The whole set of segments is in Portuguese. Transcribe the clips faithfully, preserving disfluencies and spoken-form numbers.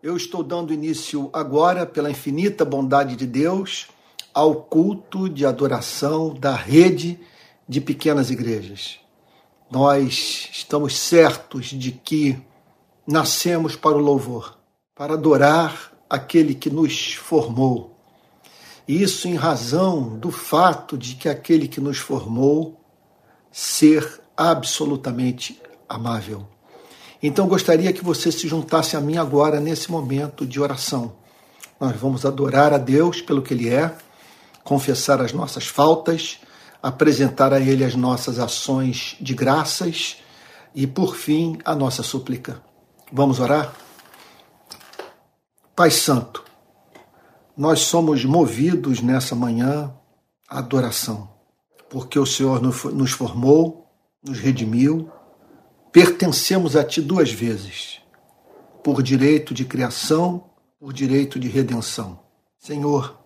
Eu estou dando início agora, pela infinita bondade de Deus, ao culto de adoração da rede de pequenas igrejas. Nós estamos certos de que nascemos para o louvor, para adorar aquele que nos formou. Isso em razão do fato de que aquele que nos formou ser absolutamente amável. Então gostaria que você se juntasse a mim agora nesse momento de oração. Nós vamos adorar a Deus pelo que Ele é, confessar as nossas faltas, apresentar a Ele as nossas ações de graças e, por fim, a nossa súplica. Vamos orar? Pai Santo, nós somos movidos nessa manhã à adoração, porque o Senhor nos formou, nos redimiu, pertencemos a Ti duas vezes, por direito de criação, por direito de redenção. Senhor,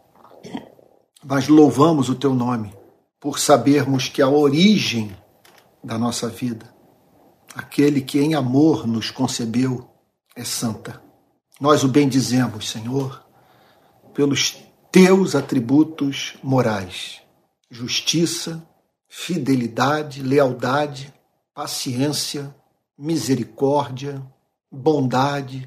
nós louvamos o Teu nome, por sabermos que a origem da nossa vida, aquele que em amor nos concebeu, é santa. Nós o bendizemos, Senhor, pelos Teus atributos morais, justiça, fidelidade, lealdade, paciência, misericórdia, bondade,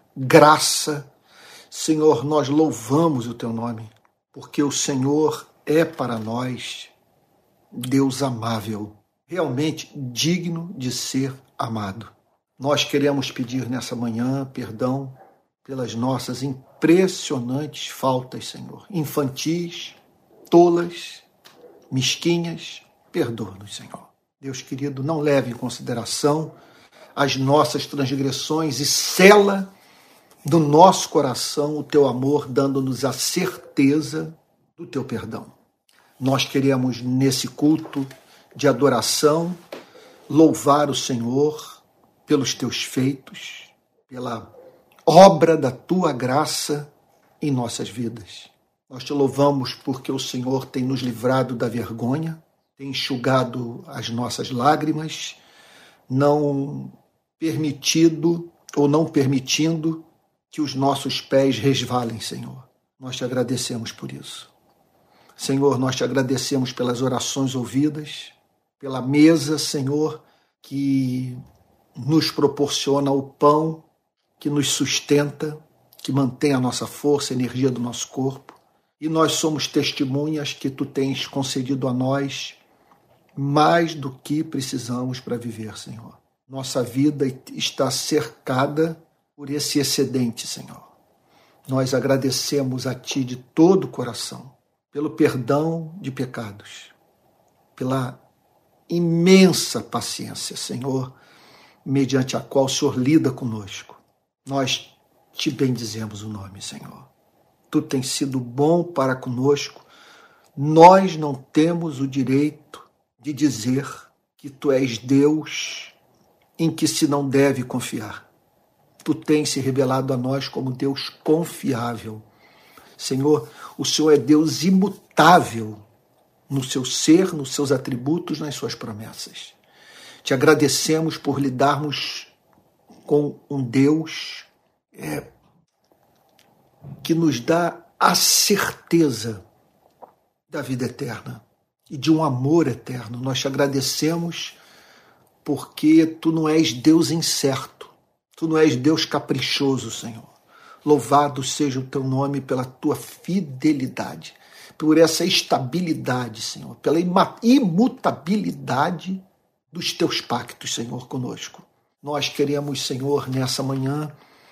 graça. Senhor, nós louvamos o Teu nome, porque o Senhor é para nós Deus amável, realmente digno de ser amado. Nós queremos pedir nessa manhã perdão pelas nossas impressionantes faltas, Senhor, infantis, tolas, mesquinhas. Perdoa-nos, Senhor. Deus querido, não leve em consideração as nossas transgressões e sela do nosso coração o Teu amor, dando-nos a certeza do Teu perdão. Nós queremos, nesse culto de adoração, louvar o Senhor pelos Teus feitos, pela obra da Tua graça em nossas vidas. Nós Te louvamos porque o Senhor tem nos livrado da vergonha, tem enxugado as nossas lágrimas, não permitido ou não permitindo que os nossos pés resvalem, Senhor. Nós Te agradecemos por isso. Senhor, nós Te agradecemos pelas orações ouvidas, pela mesa, Senhor, que nos proporciona o pão, que nos sustenta, que mantém a nossa força, a energia do nosso corpo. E nós somos testemunhas que Tu tens concedido a nós mais do que precisamos para viver, Senhor. Nossa vida está cercada por esse excedente, Senhor. Nós agradecemos a Ti de todo o coração, pelo perdão de pecados, pela imensa paciência, Senhor, mediante a qual o Senhor lida conosco. Nós Te bendizemos o nome, Senhor. Tu tens sido bom para conosco. Nós não temos o direito de dizer que Tu és Deus em que se não deve confiar. Tu tens se revelado a nós como Deus confiável. Senhor, o Senhor é Deus imutável no seu ser, nos seus atributos, nas suas promessas. Te agradecemos por lidarmos com um Deus é, que nos dá a certeza da vida eterna e de um amor eterno. Nós Te agradecemos porque Tu não és Deus incerto, Tu não és Deus caprichoso, Senhor. Louvado seja o Teu nome pela Tua fidelidade, por essa estabilidade, Senhor, pela imutabilidade dos Teus pactos, Senhor, conosco. Nós queremos, Senhor, nessa manhã,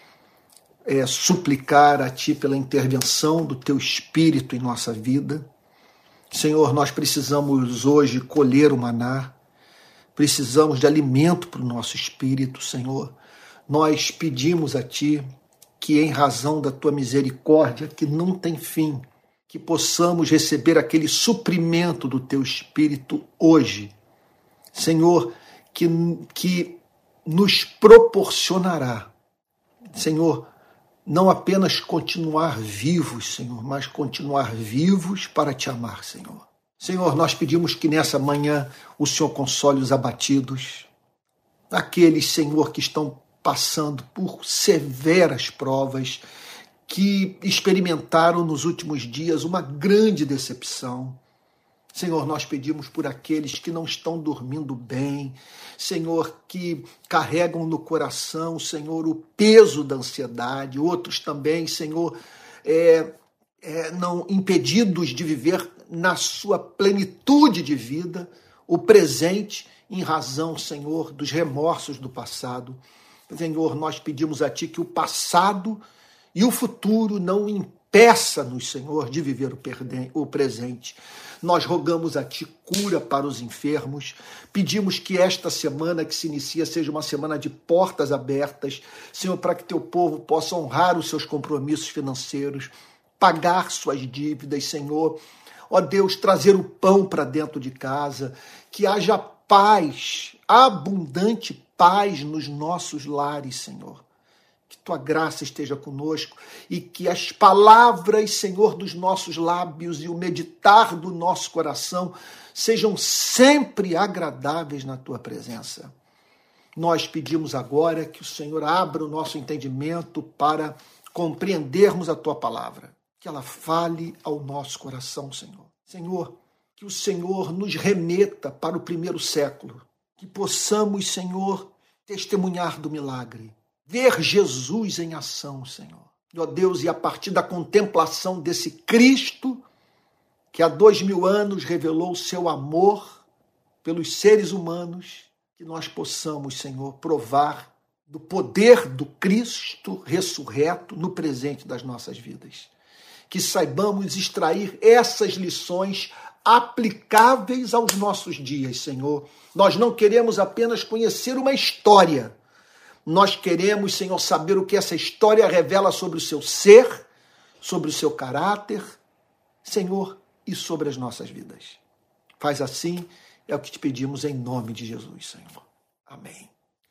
é, suplicar a Ti pela intervenção do Teu Espírito em nossa vida. Senhor, nós precisamos hoje colher o maná, precisamos de alimento para o nosso espírito, Senhor. Nós pedimos a Ti que, em razão da Tua misericórdia, que não tem fim, que possamos receber aquele suprimento do Teu Espírito hoje. Senhor, que, que nos proporcionará, Senhor, não apenas continuar vivos, Senhor, mas continuar vivos para Te amar, Senhor. Senhor, nós pedimos que nessa manhã o Senhor console os abatidos, aqueles, Senhor, que estão passando por severas provas, que experimentaram nos últimos dias uma grande decepção. Senhor, nós pedimos por aqueles que não estão dormindo bem, Senhor, que carregam no coração, Senhor, o peso da ansiedade, outros também, Senhor, é, é, não impedidos de viver na sua plenitude de vida, o presente, em razão, Senhor, dos remorsos do passado. Senhor, nós pedimos a Ti que o passado e o futuro não impeça-nos, Senhor, de viver o presente. Nós rogamos a Ti cura para os enfermos, pedimos que esta semana que se inicia seja uma semana de portas abertas, Senhor, para que Teu povo possa honrar os seus compromissos financeiros, pagar suas dívidas, Senhor. Ó Deus, trazer o pão para dentro de casa, que haja paz, abundante paz nos nossos lares, Senhor. Que Tua graça esteja conosco e que as palavras, Senhor, dos nossos lábios e o meditar do nosso coração sejam sempre agradáveis na Tua presença. Nós pedimos agora que o Senhor abra o nosso entendimento para compreendermos a Tua palavra, que ela fale ao nosso coração, Senhor. Senhor, que o Senhor nos remeta para o primeiro século, que possamos, Senhor, testemunhar do milagre, ver Jesus em ação, Senhor. Ó Deus, e a partir da contemplação desse Cristo, que há dois mil anos revelou o seu amor pelos seres humanos, que nós possamos, Senhor, provar do poder do Cristo ressurreto no presente das nossas vidas. Que saibamos extrair essas lições aplicáveis aos nossos dias, Senhor. Nós não queremos apenas conhecer uma história. Nós queremos, Senhor, saber o que essa história revela sobre o seu ser, sobre o seu caráter, Senhor, e sobre as nossas vidas. Faz assim, é o que te pedimos em nome de Jesus, Senhor. Amém.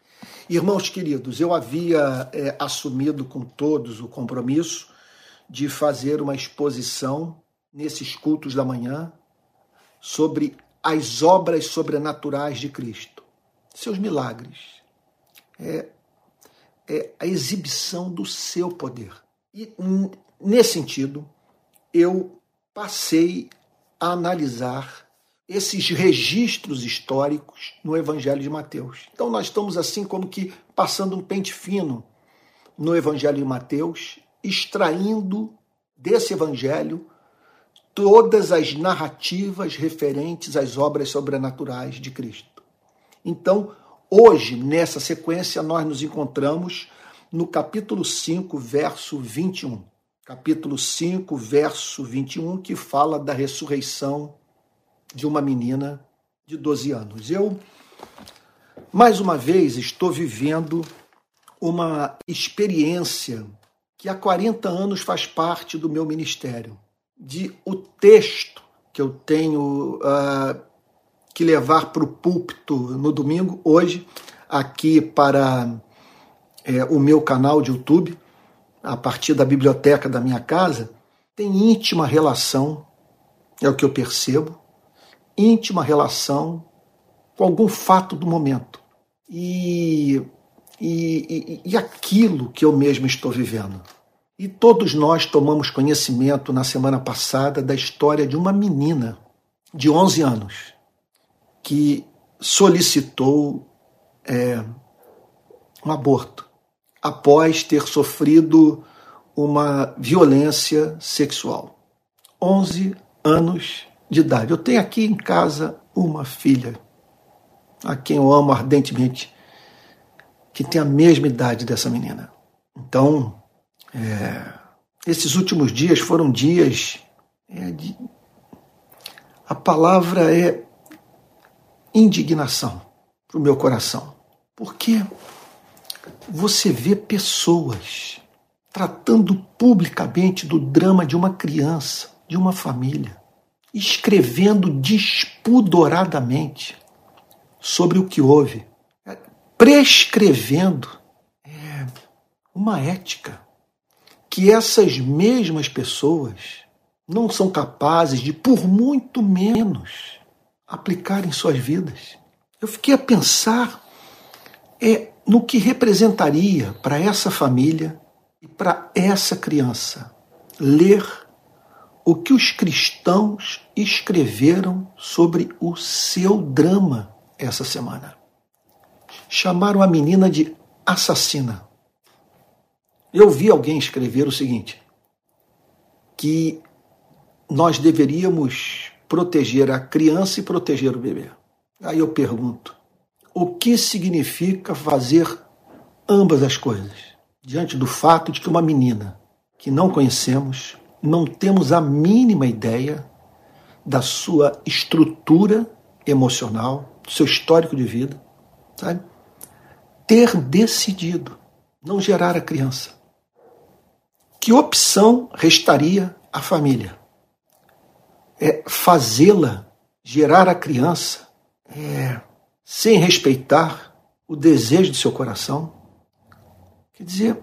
Irmãos queridos, eu havia é, assumido com todos o compromisso de fazer uma exposição nesses cultos da manhã sobre as obras sobrenaturais de Cristo, seus milagres, é, é a exibição do seu poder. E, nesse sentido, eu passei a analisar esses registros históricos no Evangelho de Mateus. Então, nós estamos assim como que passando um pente fino no Evangelho de Mateus, extraindo desse Evangelho todas as narrativas referentes às obras sobrenaturais de Cristo. Então, hoje, nessa sequência, nós nos encontramos no capítulo cinco, verso vinte e um. Capítulo cinco, verso vinte e um, que fala da ressurreição de uma menina de doze anos. Eu, mais uma vez, estou vivendo uma experiência que há quarenta anos faz parte do meu ministério, de o texto que eu tenho uh, que levar para o púlpito no domingo, hoje, aqui para é, o meu canal de YouTube, a partir da biblioteca da minha casa, tem íntima relação, é o que eu percebo, íntima relação com algum fato do momento. E, e, e, e aquilo que eu mesmo estou vivendo. E todos nós tomamos conhecimento na semana passada da história de uma menina de onze anos que solicitou é, um aborto após ter sofrido uma violência sexual. onze anos de idade. Eu tenho aqui em casa uma filha, a quem eu amo ardentemente, que tem a mesma idade dessa menina. Então, É, esses últimos dias foram dias é, de... A palavra é indignação para o meu coração. Porque você vê pessoas tratando publicamente do drama de uma criança, de uma família, escrevendo despudoradamente sobre o que houve, prescrevendo é, uma ética que essas mesmas pessoas não são capazes de, por muito menos, aplicar em suas vidas. Eu fiquei a pensar, é, no que representaria para essa família e para essa criança ler o que os cristãos escreveram sobre o seu drama essa semana. Chamaram a menina de assassina. Eu vi alguém escrever o seguinte, que nós deveríamos proteger a criança e proteger o bebê. Aí eu pergunto, o que significa fazer ambas as coisas? Diante do fato de que uma menina que não conhecemos, não temos a mínima ideia da sua estrutura emocional, do seu histórico de vida, sabe? Ter decidido não gerar a criança. Que opção restaria à família? É fazê-la gerar a criança é, sem respeitar o desejo do seu coração? Quer dizer,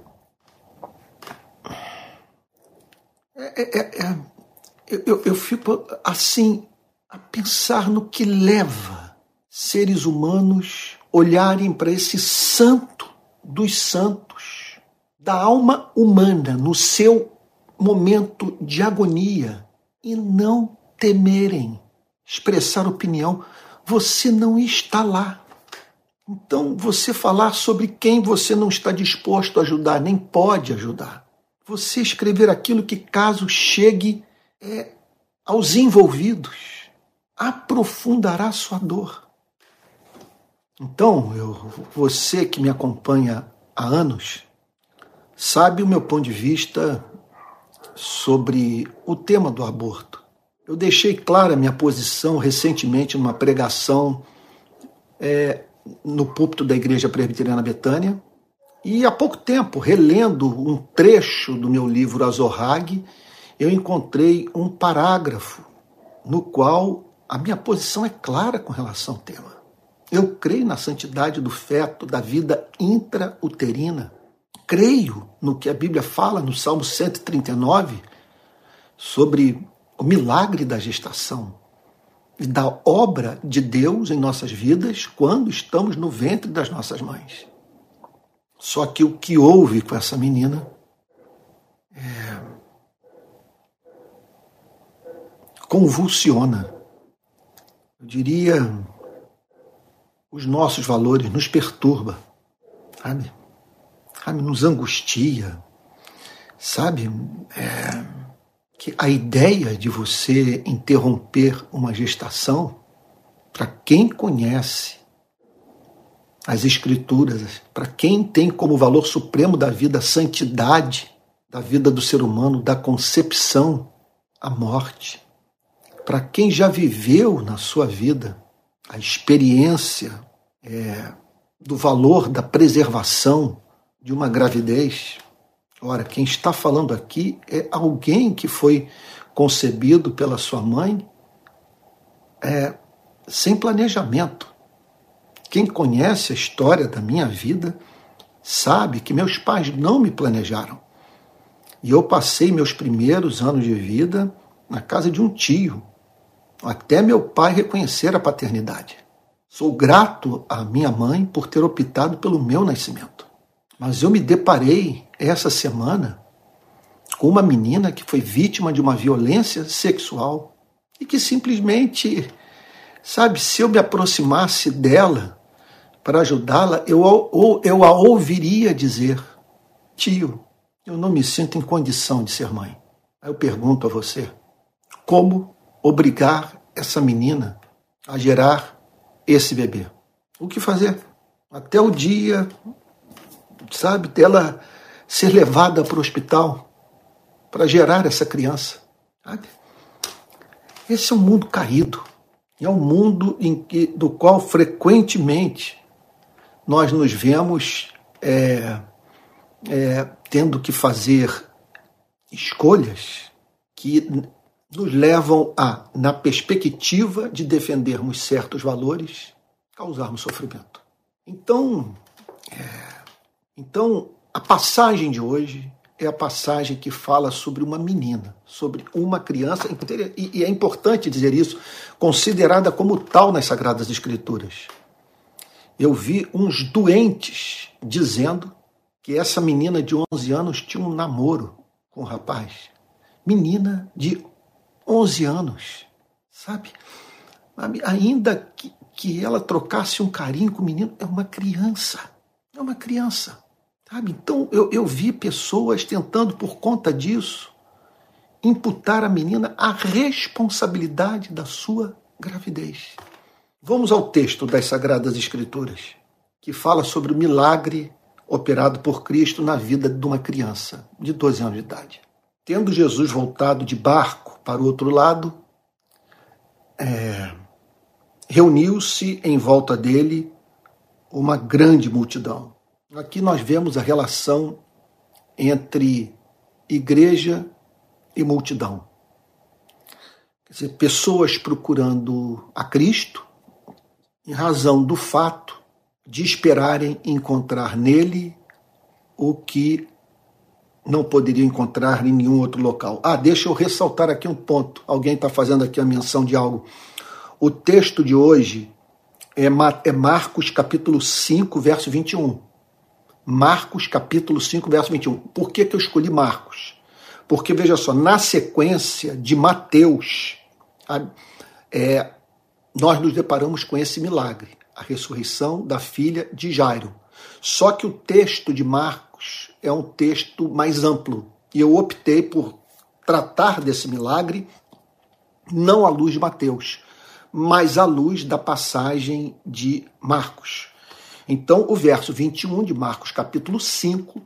é, é, é, eu, eu fico assim a pensar no que leva seres humanos olharem para esse santo dos santos, da alma humana, no seu momento de agonia, e não temerem expressar opinião. Você não está lá. Então, você falar sobre quem você não está disposto a ajudar, nem pode ajudar. Você escrever aquilo que, caso chegue é, aos envolvidos, aprofundará sua dor. Então, eu, você que me acompanha há anos, sabe o meu ponto de vista sobre o tema do aborto. Eu deixei clara a minha posição recentemente numa pregação é, no púlpito da Igreja Presbiteriana Betânia, e há pouco tempo, relendo um trecho do meu livro Azorrague, eu encontrei um parágrafo no qual a minha posição é clara com relação ao tema. Eu creio na santidade do feto, da vida intrauterina. Creio no que a Bíblia fala no Salmo cento e trinta e nove sobre o milagre da gestação e da obra de Deus em nossas vidas quando estamos no ventre das nossas mães. Só que o que houve com essa menina é... convulsiona. Eu diria, os nossos valores, nos perturba, sabe? sabe? Nos angustia, sabe? É... que a ideia de você interromper uma gestação, para quem conhece as Escrituras, para quem tem como valor supremo da vida a santidade da vida do ser humano, da concepção à morte, para quem já viveu na sua vida a experiência é, do valor da preservação de uma gravidez. Ora, quem está falando aqui é alguém que foi concebido pela sua mãe é, sem planejamento. Quem conhece a história da minha vida sabe que meus pais não me planejaram. E eu passei meus primeiros anos de vida na casa de um tio, até meu pai reconhecer a paternidade. Sou grato à minha mãe por ter optado pelo meu nascimento. Mas eu me deparei essa semana com uma menina que foi vítima de uma violência sexual e que simplesmente, sabe, se eu me aproximasse dela para ajudá-la, eu, ou, eu a ouviria dizer: tio, eu não me sinto em condição de ser mãe. Aí eu pergunto a você, como obrigar essa menina a gerar esse bebê? O que fazer? Até o dia, sabe, dela ser levada para o hospital para gerar essa criança. Sabe? Esse é um mundo caído. É um mundo em que, do qual frequentemente nós nos vemos é, é, tendo que fazer escolhas que nos levam a, na perspectiva de defendermos certos valores, causarmos sofrimento. Então, é, então, a passagem de hoje é a passagem que fala sobre uma menina, sobre uma criança, e é importante dizer isso, considerada como tal nas Sagradas Escrituras. Eu vi uns doentes dizendo que essa menina de onze anos tinha um namoro com um rapaz. Menina de onze anos, sabe? Ainda que, que ela trocasse um carinho com o menino, é uma criança. É uma criança, sabe? Então eu, eu vi pessoas tentando, por conta disso, imputar à menina a responsabilidade da sua gravidez. Vamos ao texto das Sagradas Escrituras, que fala sobre o milagre operado por Cristo na vida de uma criança de doze anos de idade. Tendo Jesus voltado de barco para o outro lado, é, reuniu-se em volta dele uma grande multidão. Aqui nós vemos a relação entre igreja e multidão. Quer dizer, pessoas procurando a Cristo em razão do fato de esperarem encontrar nele o que não poderiam encontrar em nenhum outro local. Ah, deixa eu ressaltar aqui um ponto. Alguém está fazendo aqui a menção de algo. O texto de hoje é Marcos capítulo cinco, verso vinte e um. Marcos capítulo cinco, verso vinte e um. Por que que eu escolhi Marcos? Porque, veja só, na sequência de Mateus, é, nós nos deparamos com esse milagre, a ressurreição da filha de Jairo. Só que o texto de Marcos é um texto mais amplo, e eu optei por tratar desse milagre não à luz de Mateus, mas à luz da passagem de Marcos. Então, o verso vinte e um de Marcos capítulo cinco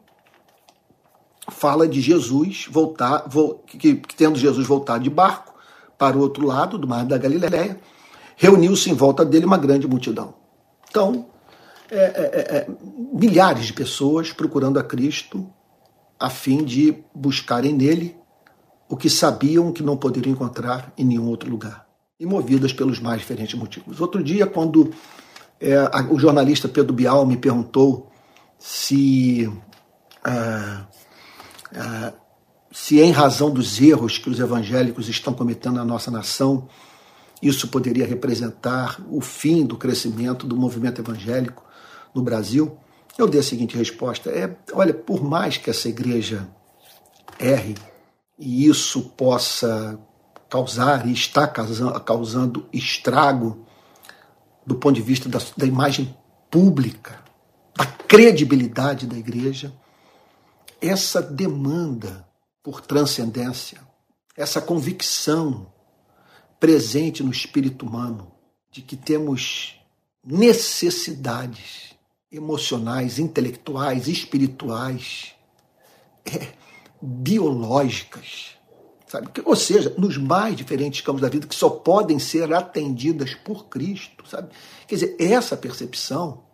fala de Jesus voltar, que, que tendo Jesus voltado de barco para o outro lado do mar da Galileia, reuniu-se em volta dele uma grande multidão. Então, é, é, é, milhares de pessoas procurando a Cristo a fim de buscarem nele o que sabiam que não poderiam encontrar em nenhum outro lugar, e movidas pelos mais diferentes motivos. Outro dia, quando é, a, o jornalista Pedro Bial me perguntou se, ah, ah, se em razão dos erros que os evangélicos estão cometendo na nossa nação, isso poderia representar o fim do crescimento do movimento evangélico no Brasil, eu dei a seguinte resposta: é, olha, por mais que essa igreja erre, e isso possa causar, e está causando estrago do ponto de vista da, da imagem pública, da credibilidade da igreja, essa demanda por transcendência, essa convicção presente no espírito humano de que temos necessidades emocionais, intelectuais, espirituais, é, biológicas, sabe? Ou seja, nos mais diferentes campos da vida que só podem ser atendidas por Cristo, sabe? Quer dizer, essa percepção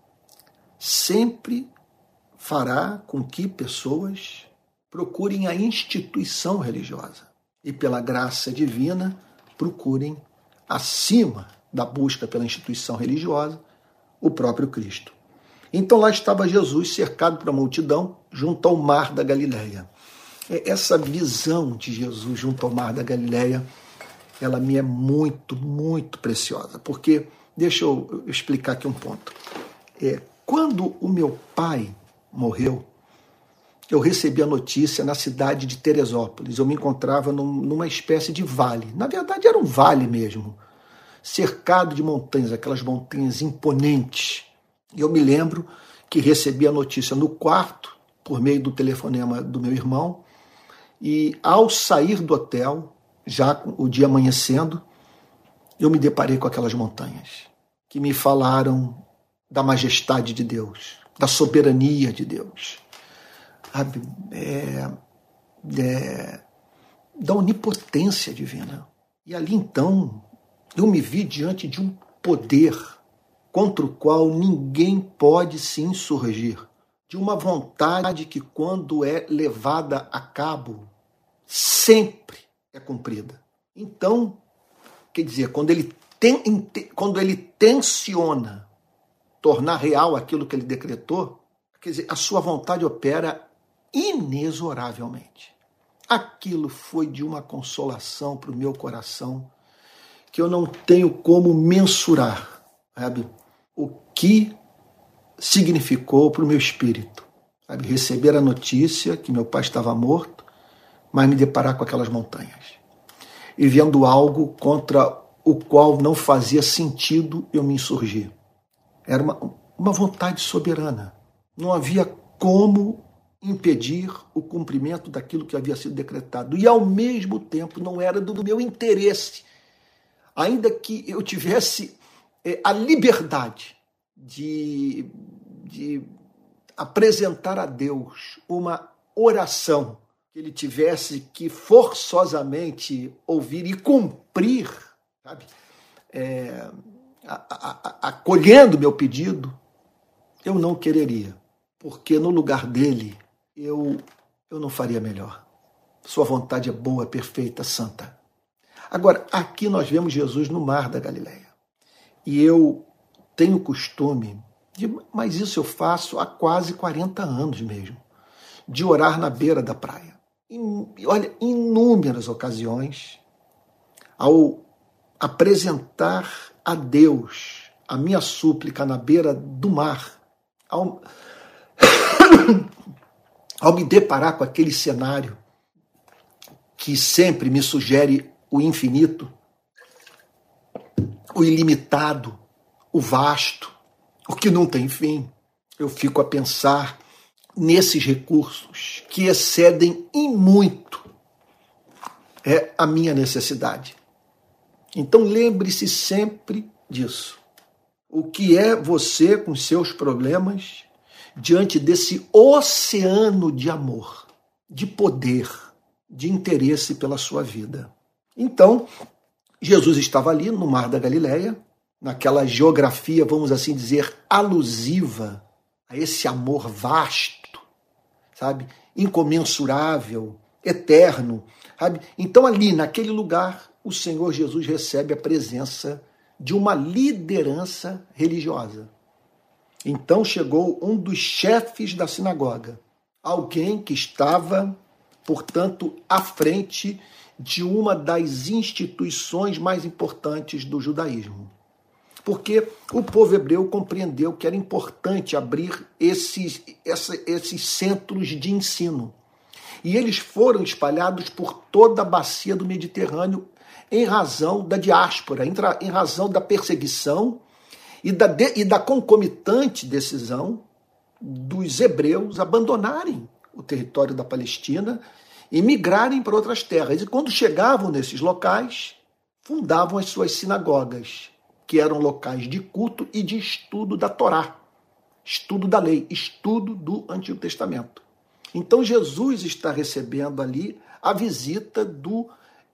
sempre fará com que pessoas procurem a instituição religiosa e, pela graça divina, procurem, acima da busca pela instituição religiosa, o próprio Cristo. Então lá estava Jesus cercado por uma multidão junto ao mar da Galileia. Essa visão de Jesus junto ao mar da Galileia, ela me é muito, muito preciosa, porque, deixa eu explicar aqui um ponto. É, quando o meu pai morreu, eu recebi a notícia na cidade de Teresópolis. Eu me encontrava num, numa espécie de vale. Na verdade, era um vale mesmo, cercado de montanhas, aquelas montanhas imponentes. E eu me lembro que recebi a notícia no quarto, por meio do telefonema do meu irmão, e ao sair do hotel, já o dia amanhecendo, eu me deparei com aquelas montanhas, que me falaram da majestade de Deus, da soberania de Deus, sabe? É, é, da onipotência divina. E ali então eu me vi diante de um poder contra o qual ninguém pode se insurgir, de uma vontade que, quando é levada a cabo, sempre é cumprida. Então, quer dizer, quando ele, tem, quando ele tenciona tornar real aquilo que ele decretou, quer dizer, a sua vontade opera inexoravelmente. Aquilo foi de uma consolação para o meu coração que eu não tenho como mensurar, sabe? O que significou para o meu espírito. Sabe? Receber a notícia que meu pai estava morto, mas me deparar com aquelas montanhas. E vendo algo contra o qual não fazia sentido eu me insurgir. Era uma, uma vontade soberana. Não havia como impedir o cumprimento daquilo que havia sido decretado. E, ao mesmo tempo, não era do meu interesse. Ainda que eu tivesse é, a liberdade de, de apresentar a Deus uma oração que ele tivesse que forçosamente ouvir e cumprir, sabe? É, a, a, acolhendo meu pedido, eu não quereria, porque no lugar dele eu, eu não faria melhor. Sua vontade é boa, perfeita, santa. Agora, aqui nós vemos Jesus no mar da Galileia. E eu tenho costume, de, mas isso eu faço há quase quarenta anos mesmo, de orar na beira da praia. E olha, inúmeras ocasiões, ao apresentar a Deus a minha súplica na beira do mar, ao, ao me deparar com aquele cenário que sempre me sugere o infinito, o ilimitado, o vasto, o que não tem fim, eu fico a pensar nesses recursos que excedem em muito é a minha necessidade. Então lembre-se sempre disso. O que é você com seus problemas diante desse oceano de amor, de poder, de interesse pela sua vida? Então, Jesus estava ali no Mar da Galileia, naquela geografia, vamos assim dizer, alusiva a esse amor vasto, sabe? Incomensurável, eterno, sabe? Então ali, naquele lugar, o Senhor Jesus recebe a presença de uma liderança religiosa. Então chegou um dos chefes da sinagoga, alguém que estava, portanto, à frente de uma das instituições mais importantes do judaísmo. Porque o povo hebreu compreendeu que era importante abrir esses, essa, esses centros de ensino. E eles foram espalhados por toda a bacia do Mediterrâneo em razão da diáspora, em razão da perseguição e da, de, e da concomitante decisão dos hebreus abandonarem o território da Palestina e migrarem para outras terras. E quando chegavam nesses locais, fundavam as suas sinagogas, que eram locais de culto e de estudo da Torá, estudo da lei, estudo do Antigo Testamento. Então Jesus está recebendo ali a visita do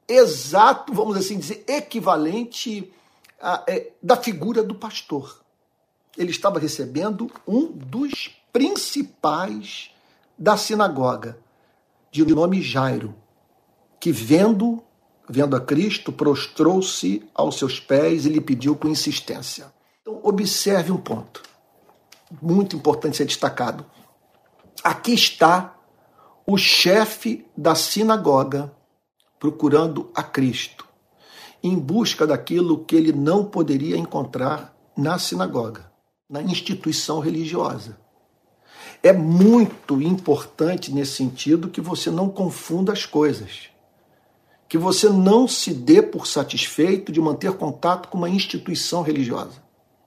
exato, vamos assim dizer, equivalente a, é, da figura do pastor. Ele estava recebendo um dos principais da sinagoga, de nome Jairo, que vendo Vendo a Cristo, prostrou-se aos seus pés e lhe pediu com insistência. Então, observe um ponto, muito importante ser destacado. Aqui está o chefe da sinagoga procurando a Cristo, em busca daquilo que ele não poderia encontrar na sinagoga, na instituição religiosa. É muito importante nesse sentido que você não confunda as coisas. Que você não se dê por satisfeito de manter contato com uma instituição religiosa.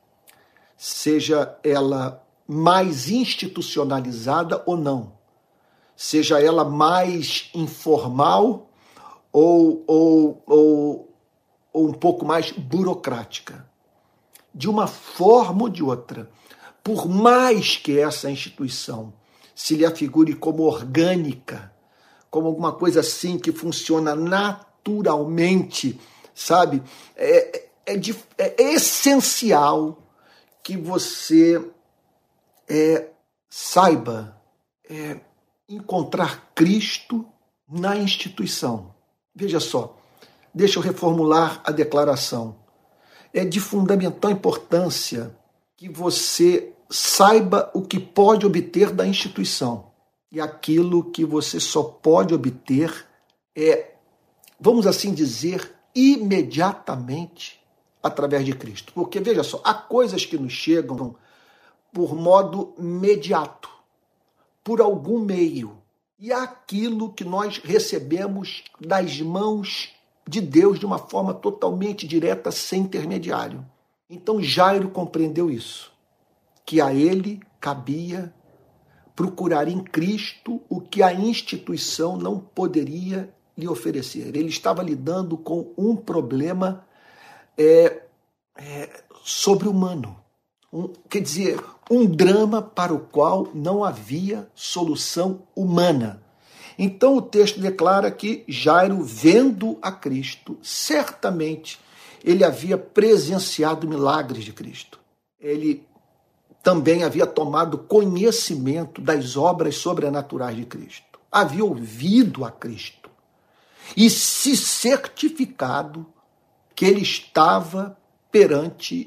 Seja ela mais institucionalizada ou não. Seja ela mais informal ou, ou, ou, ou um pouco mais burocrática. De uma forma ou de outra, por mais que essa instituição se lhe afigure como orgânica, como alguma coisa assim que funciona naturalmente, sabe? É, é, de, é essencial que você é, saiba é, encontrar Cristo na instituição. Veja só, deixa eu reformular a declaração. É de fundamental importância que você saiba o que pode obter da instituição. E aquilo que você só pode obter é, vamos assim dizer, imediatamente através de Cristo. Porque, veja só, há coisas que nos chegam por modo imediato, por algum meio. E é aquilo que nós recebemos das mãos de Deus de uma forma totalmente direta, sem intermediário. Então Jairo compreendeu isso, que a ele cabia procurar em Cristo o que a instituição não poderia lhe oferecer. Ele estava lidando com um problema é, é, sobre-humano. Um, quer dizer, um drama para o qual não havia solução humana. Então o texto declara que Jairo, vendo a Cristo, certamente ele havia presenciado milagres de Cristo. Ele também havia tomado conhecimento das obras sobrenaturais de Cristo. Havia ouvido a Cristo e se certificado que ele estava perante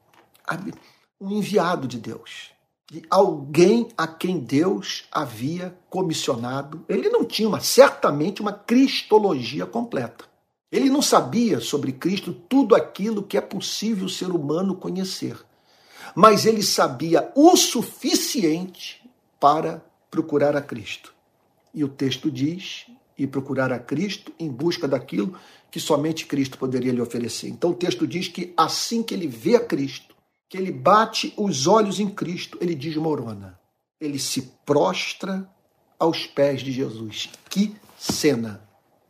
um enviado de Deus, de alguém a quem Deus havia comissionado. Ele não tinha uma, certamente uma cristologia completa. Ele não sabia sobre Cristo tudo aquilo que é possível o ser humano conhecer, mas ele sabia o suficiente para procurar a Cristo. E o texto diz, e procurar a Cristo em busca daquilo que somente Cristo poderia lhe oferecer. Então o texto diz que assim que ele vê a Cristo, que ele bate os olhos em Cristo, ele desmorona. Ele se prostra aos pés de Jesus. Que cena!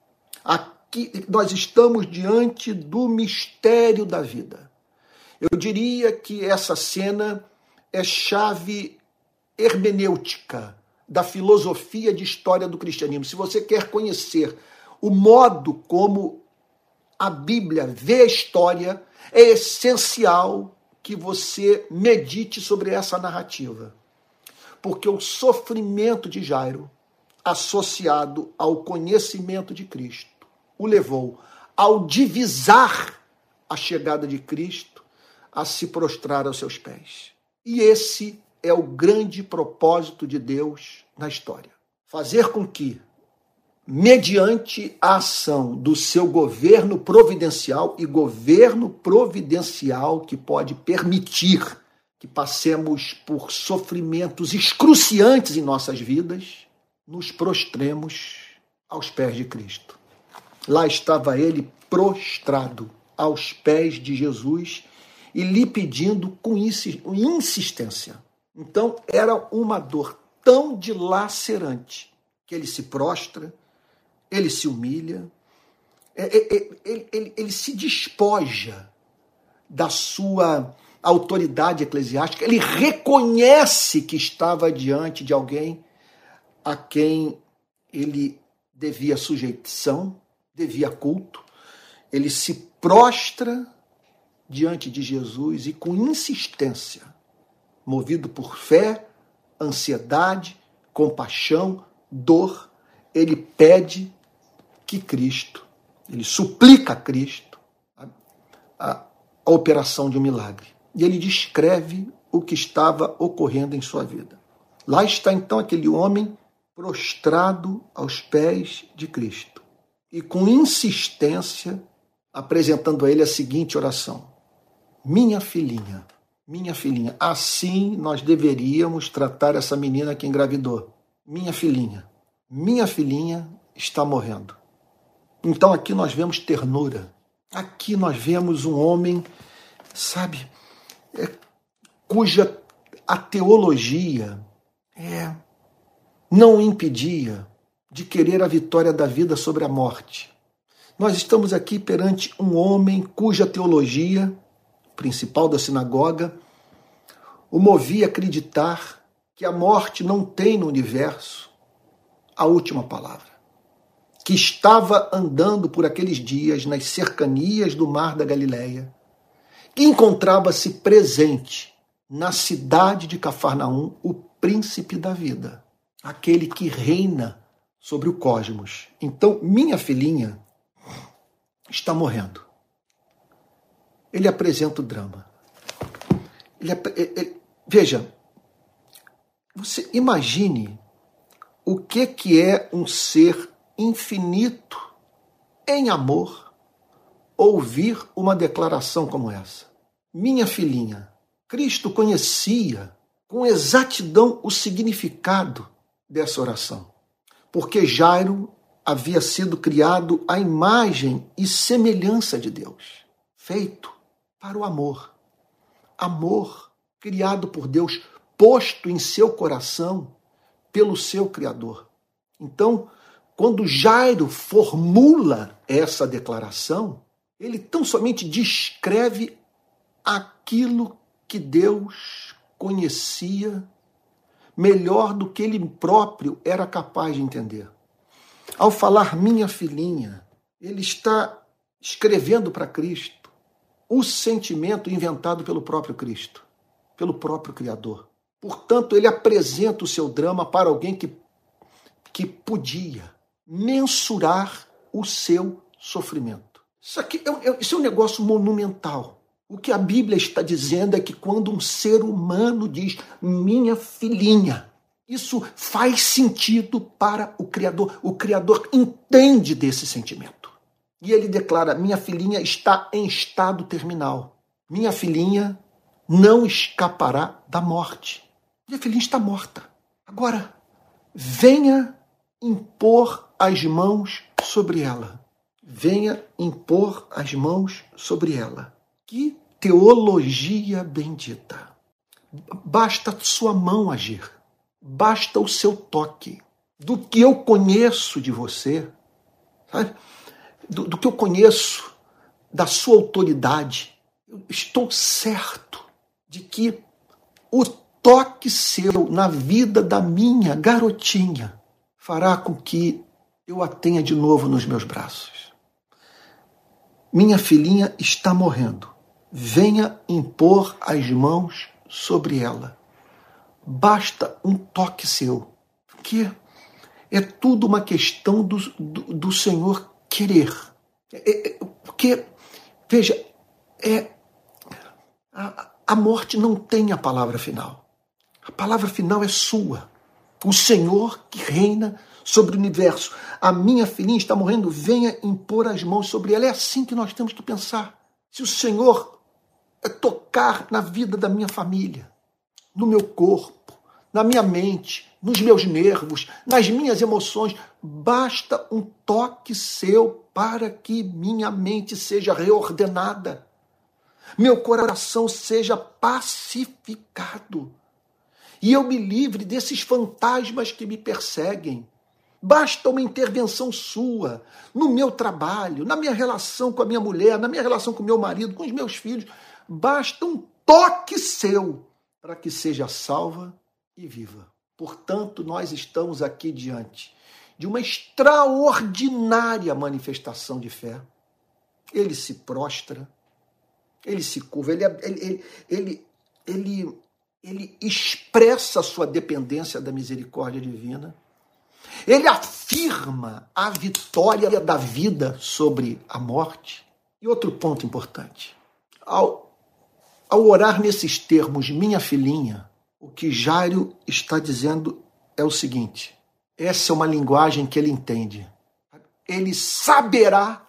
Aqui nós estamos diante do mistério da vida. Eu diria que essa cena é chave hermenêutica da filosofia de história do cristianismo. Se você quer conhecer o modo como a Bíblia vê a história, é essencial que você medite sobre essa narrativa. Porque o sofrimento de Jairo, associado ao conhecimento de Cristo, o levou, ao divisar a chegada de Cristo, a se prostrar aos seus pés. E esse é o grande propósito de Deus na história. Fazer com que, mediante a ação do seu governo providencial, e governo providencial que pode permitir que passemos por sofrimentos excruciantes em nossas vidas, nos prostremos aos pés de Cristo. Lá estava ele prostrado aos pés de Jesus e lhe pedindo com insistência. Então era uma dor tão dilacerante que ele se prostra, ele se humilha, ele, ele, ele, ele se despoja da sua autoridade eclesiástica, ele reconhece que estava diante de alguém a quem ele devia sujeição, devia culto. Ele se prostra diante de Jesus e com insistência, movido por fé, ansiedade, compaixão, dor, ele pede que Cristo, ele suplica a Cristo a, a, a operação de um milagre. E ele descreve o que estava ocorrendo em sua vida. Lá está então aquele homem prostrado aos pés de Cristo e com insistência apresentando a ele a seguinte oração: minha filhinha, minha filhinha, assim nós deveríamos tratar essa menina que engravidou. Minha filhinha, minha filhinha está morrendo. Então aqui nós vemos ternura, aqui nós vemos um homem, sabe, é, cuja a teologia é, não o impedia de querer a vitória da vida sobre a morte. Nós estamos aqui perante um homem cuja teologia, principal da sinagoga, o movia a acreditar que a morte não tem no universo a última palavra, que estava andando por aqueles dias nas cercanias do mar da Galileia, que encontrava-se presente na cidade de Cafarnaum o príncipe da vida, aquele que reina sobre o cosmos. Então, minha filhinha está morrendo. Ele apresenta o drama. Ele, ele, veja, você imagine o que, que é um ser infinito em amor ouvir uma declaração como essa. Minha filhinha, Cristo conhecia com exatidão o significado dessa oração. Porque Jairo havia sido criado à imagem e semelhança de Deus, feito para o amor. Amor criado por Deus, posto em seu coração pelo seu Criador. Então, quando Jairo formula essa declaração, ele tão somente descreve aquilo que Deus conhecia melhor do que ele próprio era capaz de entender. Ao falar minha filhinha, ele está escrevendo para Cristo o sentimento inventado pelo próprio Cristo, pelo próprio Criador. Portanto, ele apresenta o seu drama para alguém que, que podia mensurar o seu sofrimento. Isso aqui é, é, isso é um negócio monumental. O que a Bíblia está dizendo é que quando um ser humano diz minha filhinha, isso faz sentido para o Criador. O Criador entende desse sentimento. E ele declara, minha filhinha está em estado terminal. Minha filhinha não escapará da morte. Minha filhinha está morta. Agora, venha impor as mãos sobre ela. Venha impor as mãos sobre ela. Que teologia bendita! Basta sua mão agir. Basta o seu toque. Do que eu conheço de você, sabe? Do, do que eu conheço da sua autoridade, eu estou certo de que o toque seu na vida da minha garotinha fará com que eu a tenha de novo nos meus braços. Minha filhinha está morrendo. Venha impor as mãos sobre ela. Basta um toque seu. Porque é tudo uma questão do, do, do Senhor querer. É, é, porque, veja, é, a, a morte não tem a palavra final. A palavra final é sua. O Senhor que reina sobre o universo. A minha filhinha está morrendo, venha impor as mãos sobre ela. É assim que nós temos que pensar. Se o Senhor tocar na vida da minha família, no meu corpo, na minha mente, nos meus nervos, nas minhas emoções, basta um toque seu para que minha mente seja reordenada, meu coração seja pacificado e eu me livre desses fantasmas que me perseguem. Basta uma intervenção sua no meu trabalho, na minha relação com a minha mulher, na minha relação com o meu marido, com os meus filhos. Basta um toque seu para que seja salva e viva. Portanto, nós estamos aqui diante de uma extraordinária manifestação de fé. Ele se prostra, ele se curva, ele, ele, ele, ele, ele expressa a sua dependência da misericórdia divina. Ele afirma a vitória da vida sobre a morte. E outro ponto importante. Ao, ao orar nesses termos, minha filhinha, o que Jairo está dizendo é o seguinte. Essa é uma linguagem que ele entende. Ele saberá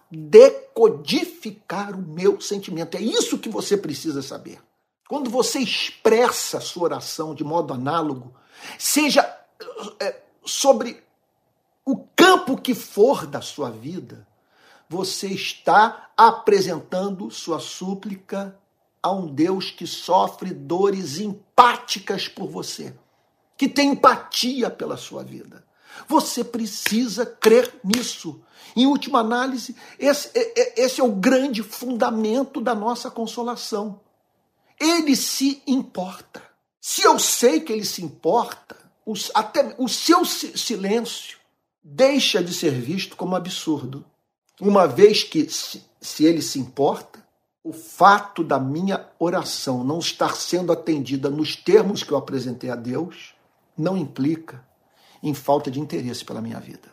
decodificar o meu sentimento. É isso que você precisa saber. Quando você expressa a sua oração de modo análogo, seja é, sobre o campo que for da sua vida, você está apresentando sua súplica a um Deus que sofre dores empáticas por você, que tem empatia pela sua vida. Você precisa crer nisso. Em última análise, esse, esse é o grande fundamento da nossa consolação. Ele se importa. Se eu sei que ele se importa, os, até o seu silêncio deixa de ser visto como absurdo. Uma vez que, se, se ele se importa, o fato da minha oração não estar sendo atendida nos termos que eu apresentei a Deus não implica em falta de interesse pela minha vida.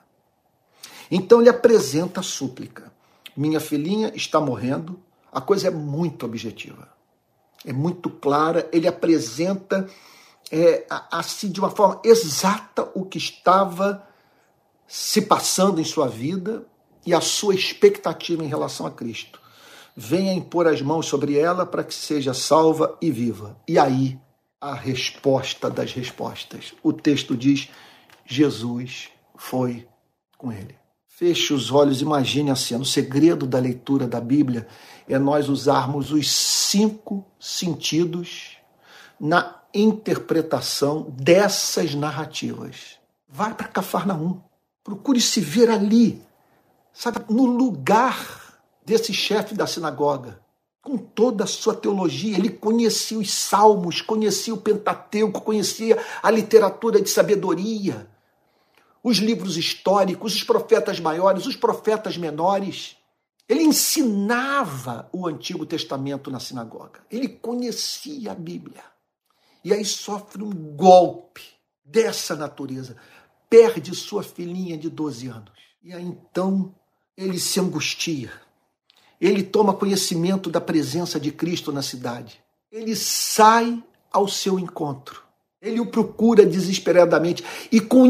Então ele apresenta a súplica. Minha filhinha está morrendo. A coisa é muito objetiva. É muito clara. Ele apresenta é, assim de uma forma exata o que estava se passando em sua vida e a sua expectativa em relação a Cristo. Venha impor as mãos sobre ela para que seja salva e viva. E aí, a resposta das respostas. O texto diz: Jesus foi com ele. Feche os olhos, imagine a cena. O segredo da leitura da Bíblia é nós usarmos os cinco sentidos na interpretação dessas narrativas. Vai para Cafarnaum, procure se ver ali, sabe, no lugar desse chefe da sinagoga, com toda a sua teologia. Ele conhecia os salmos, conhecia o Pentateuco, conhecia a literatura de sabedoria, os livros históricos, os profetas maiores, os profetas menores. Ele ensinava o Antigo Testamento na sinagoga. Ele conhecia a Bíblia. E aí sofre um golpe dessa natureza. Perde sua filhinha de doze anos. E aí então ele se angustia. Ele toma conhecimento da presença de Cristo na cidade. Ele sai ao seu encontro. Ele o procura desesperadamente e com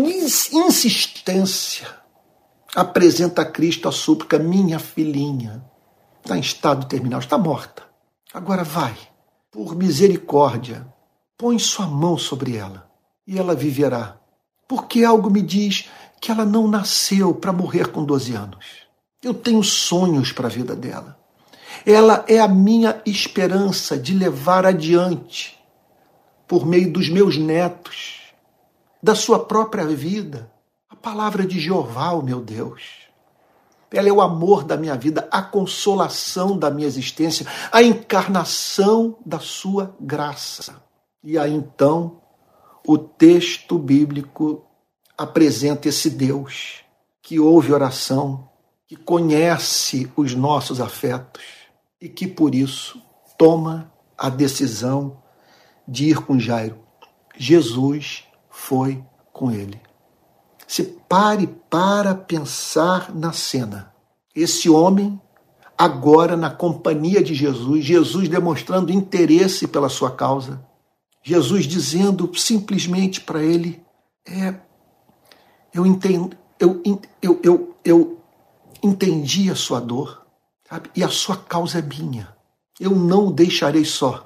insistência apresenta a Cristo a súplica: minha filhinha está em estado terminal, está morta. Agora vai, por misericórdia, põe sua mão sobre ela e ela viverá. Porque algo me diz que ela não nasceu para morrer com doze anos. Eu tenho sonhos para a vida dela. Ela é a minha esperança de levar adiante, por meio dos meus netos, da sua própria vida, a palavra de Jeová, o meu Deus. Ela é o amor da minha vida, a consolação da minha existência, a encarnação da sua graça. E aí então o texto bíblico apresenta esse Deus que ouve oração, que conhece os nossos afetos e que por isso toma a decisão de ir com Jairo. Jesus foi com ele. Se pare para pensar na cena. Esse homem, agora na companhia de Jesus, Jesus demonstrando interesse pela sua causa, Jesus dizendo simplesmente para ele: é, eu, entendo, eu, eu, eu, eu entendi a sua dor, sabe? E a sua causa é minha. Eu não o deixarei só.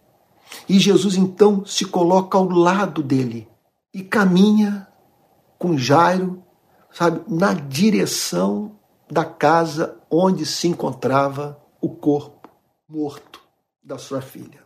E Jesus então se coloca ao lado dele e caminha com Jairo, sabe, na direção da casa onde se encontrava o corpo morto da sua filha.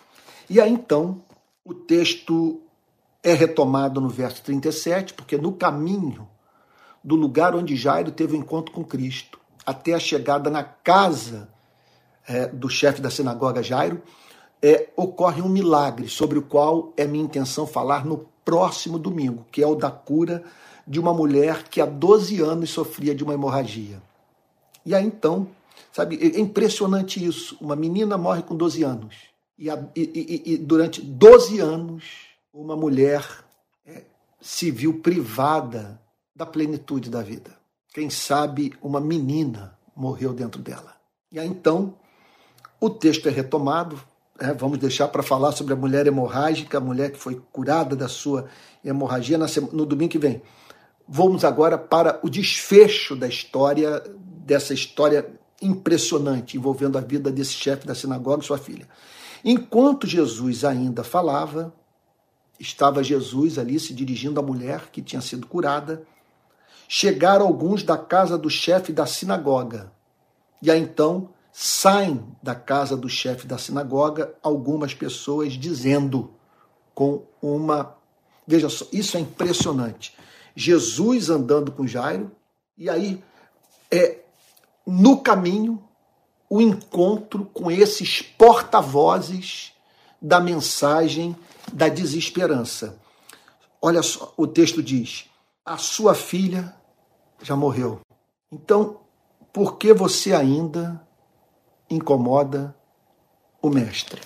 E aí então o texto é retomado no verso trinta e sete, porque no caminho do lugar onde Jairo teve o encontro com Cristo até a chegada na casa é, do chefe da sinagoga Jairo, É, ocorre um milagre sobre o qual é minha intenção falar no próximo domingo, que é o da cura de uma mulher que há doze anos sofria de uma hemorragia. E aí então, sabe, é impressionante isso. Uma menina morre com doze anos e, a, e, e, e durante doze anos uma mulher é, se viu privada da plenitude da vida. Quem sabe uma menina morreu dentro dela. E aí então o texto é retomado. É, vamos deixar para falar sobre a mulher hemorrágica, a mulher que foi curada da sua hemorragia no domingo que vem. Vamos agora para o desfecho da história, dessa história impressionante envolvendo a vida desse chefe da sinagoga e sua filha. Enquanto Jesus ainda falava, estava Jesus ali se dirigindo à mulher que tinha sido curada. Chegaram alguns da casa do chefe da sinagoga. E aí então saem da casa do chefe da sinagoga algumas pessoas dizendo com uma... Veja só, isso é impressionante. Jesus andando com Jairo, e aí é, no caminho o encontro com esses porta-vozes da mensagem da desesperança. Olha só, o texto diz: a sua filha já morreu. Então, por que você ainda incomoda o mestre?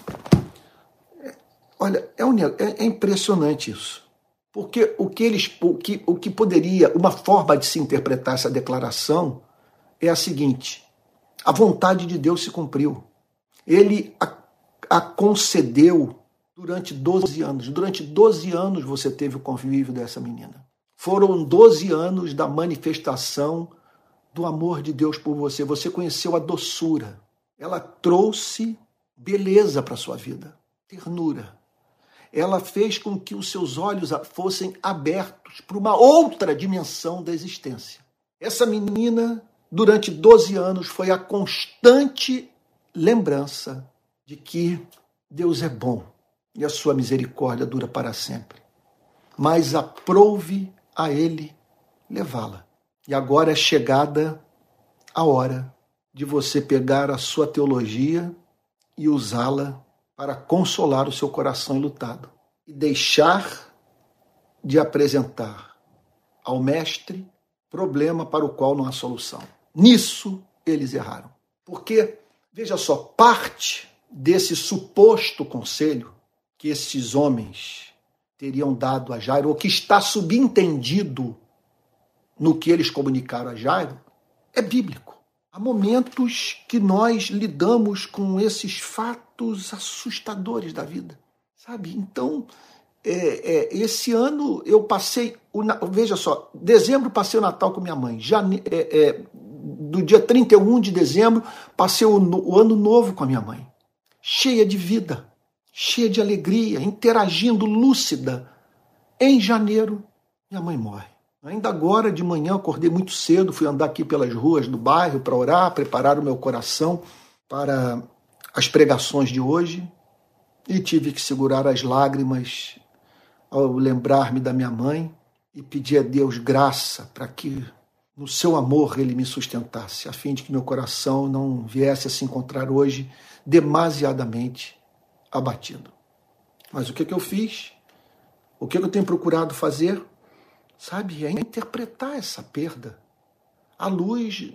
Olha, é, um, é, é impressionante isso. Porque o que, eles, o, que, o que poderia, uma forma de se interpretar essa declaração é a seguinte: a vontade de Deus se cumpriu. Ele a, a concedeu durante doze anos. Durante doze anos você teve o convívio dessa menina. Foram doze anos da manifestação do amor de Deus por você. Você conheceu a doçura. Ela trouxe beleza para a sua vida, ternura. ela fez com que os seus olhos fossem abertos para uma outra dimensão da existência. Essa menina, durante doze anos, foi a constante lembrança de que Deus é bom e a sua misericórdia dura para sempre. Mas aprouve a Ele levá-la. E agora é chegada a hora de você pegar a sua teologia e usá-la para consolar o seu coração enlutado e deixar de apresentar ao mestre problema para o qual não há solução. Nisso eles erraram. Porque, veja só, parte desse suposto conselho que esses homens teriam dado a Jairo, ou que está subentendido no que eles comunicaram a Jairo, é bíblico. Há momentos que nós lidamos com esses fatos assustadores da vida, sabe? Então, é, é, esse ano eu passei, o, veja só, dezembro passei o Natal com minha mãe, jane, é, é, do dia trinta e um de dezembro passei o, o ano novo com a minha mãe, cheia de vida, cheia de alegria, interagindo, lúcida. Em janeiro, minha mãe morre. Ainda agora, de manhã, eu acordei muito cedo, fui andar aqui pelas ruas do bairro para orar, preparar o meu coração para as pregações de hoje e tive que segurar as lágrimas ao lembrar-me da minha mãe e pedir a Deus graça para que, no seu amor, Ele me sustentasse, a fim de que meu coração não viesse a se encontrar hoje demasiadamente abatido. Mas o que, que eu fiz? O que, que eu tenho procurado fazer? Sabe, é interpretar essa perda à luz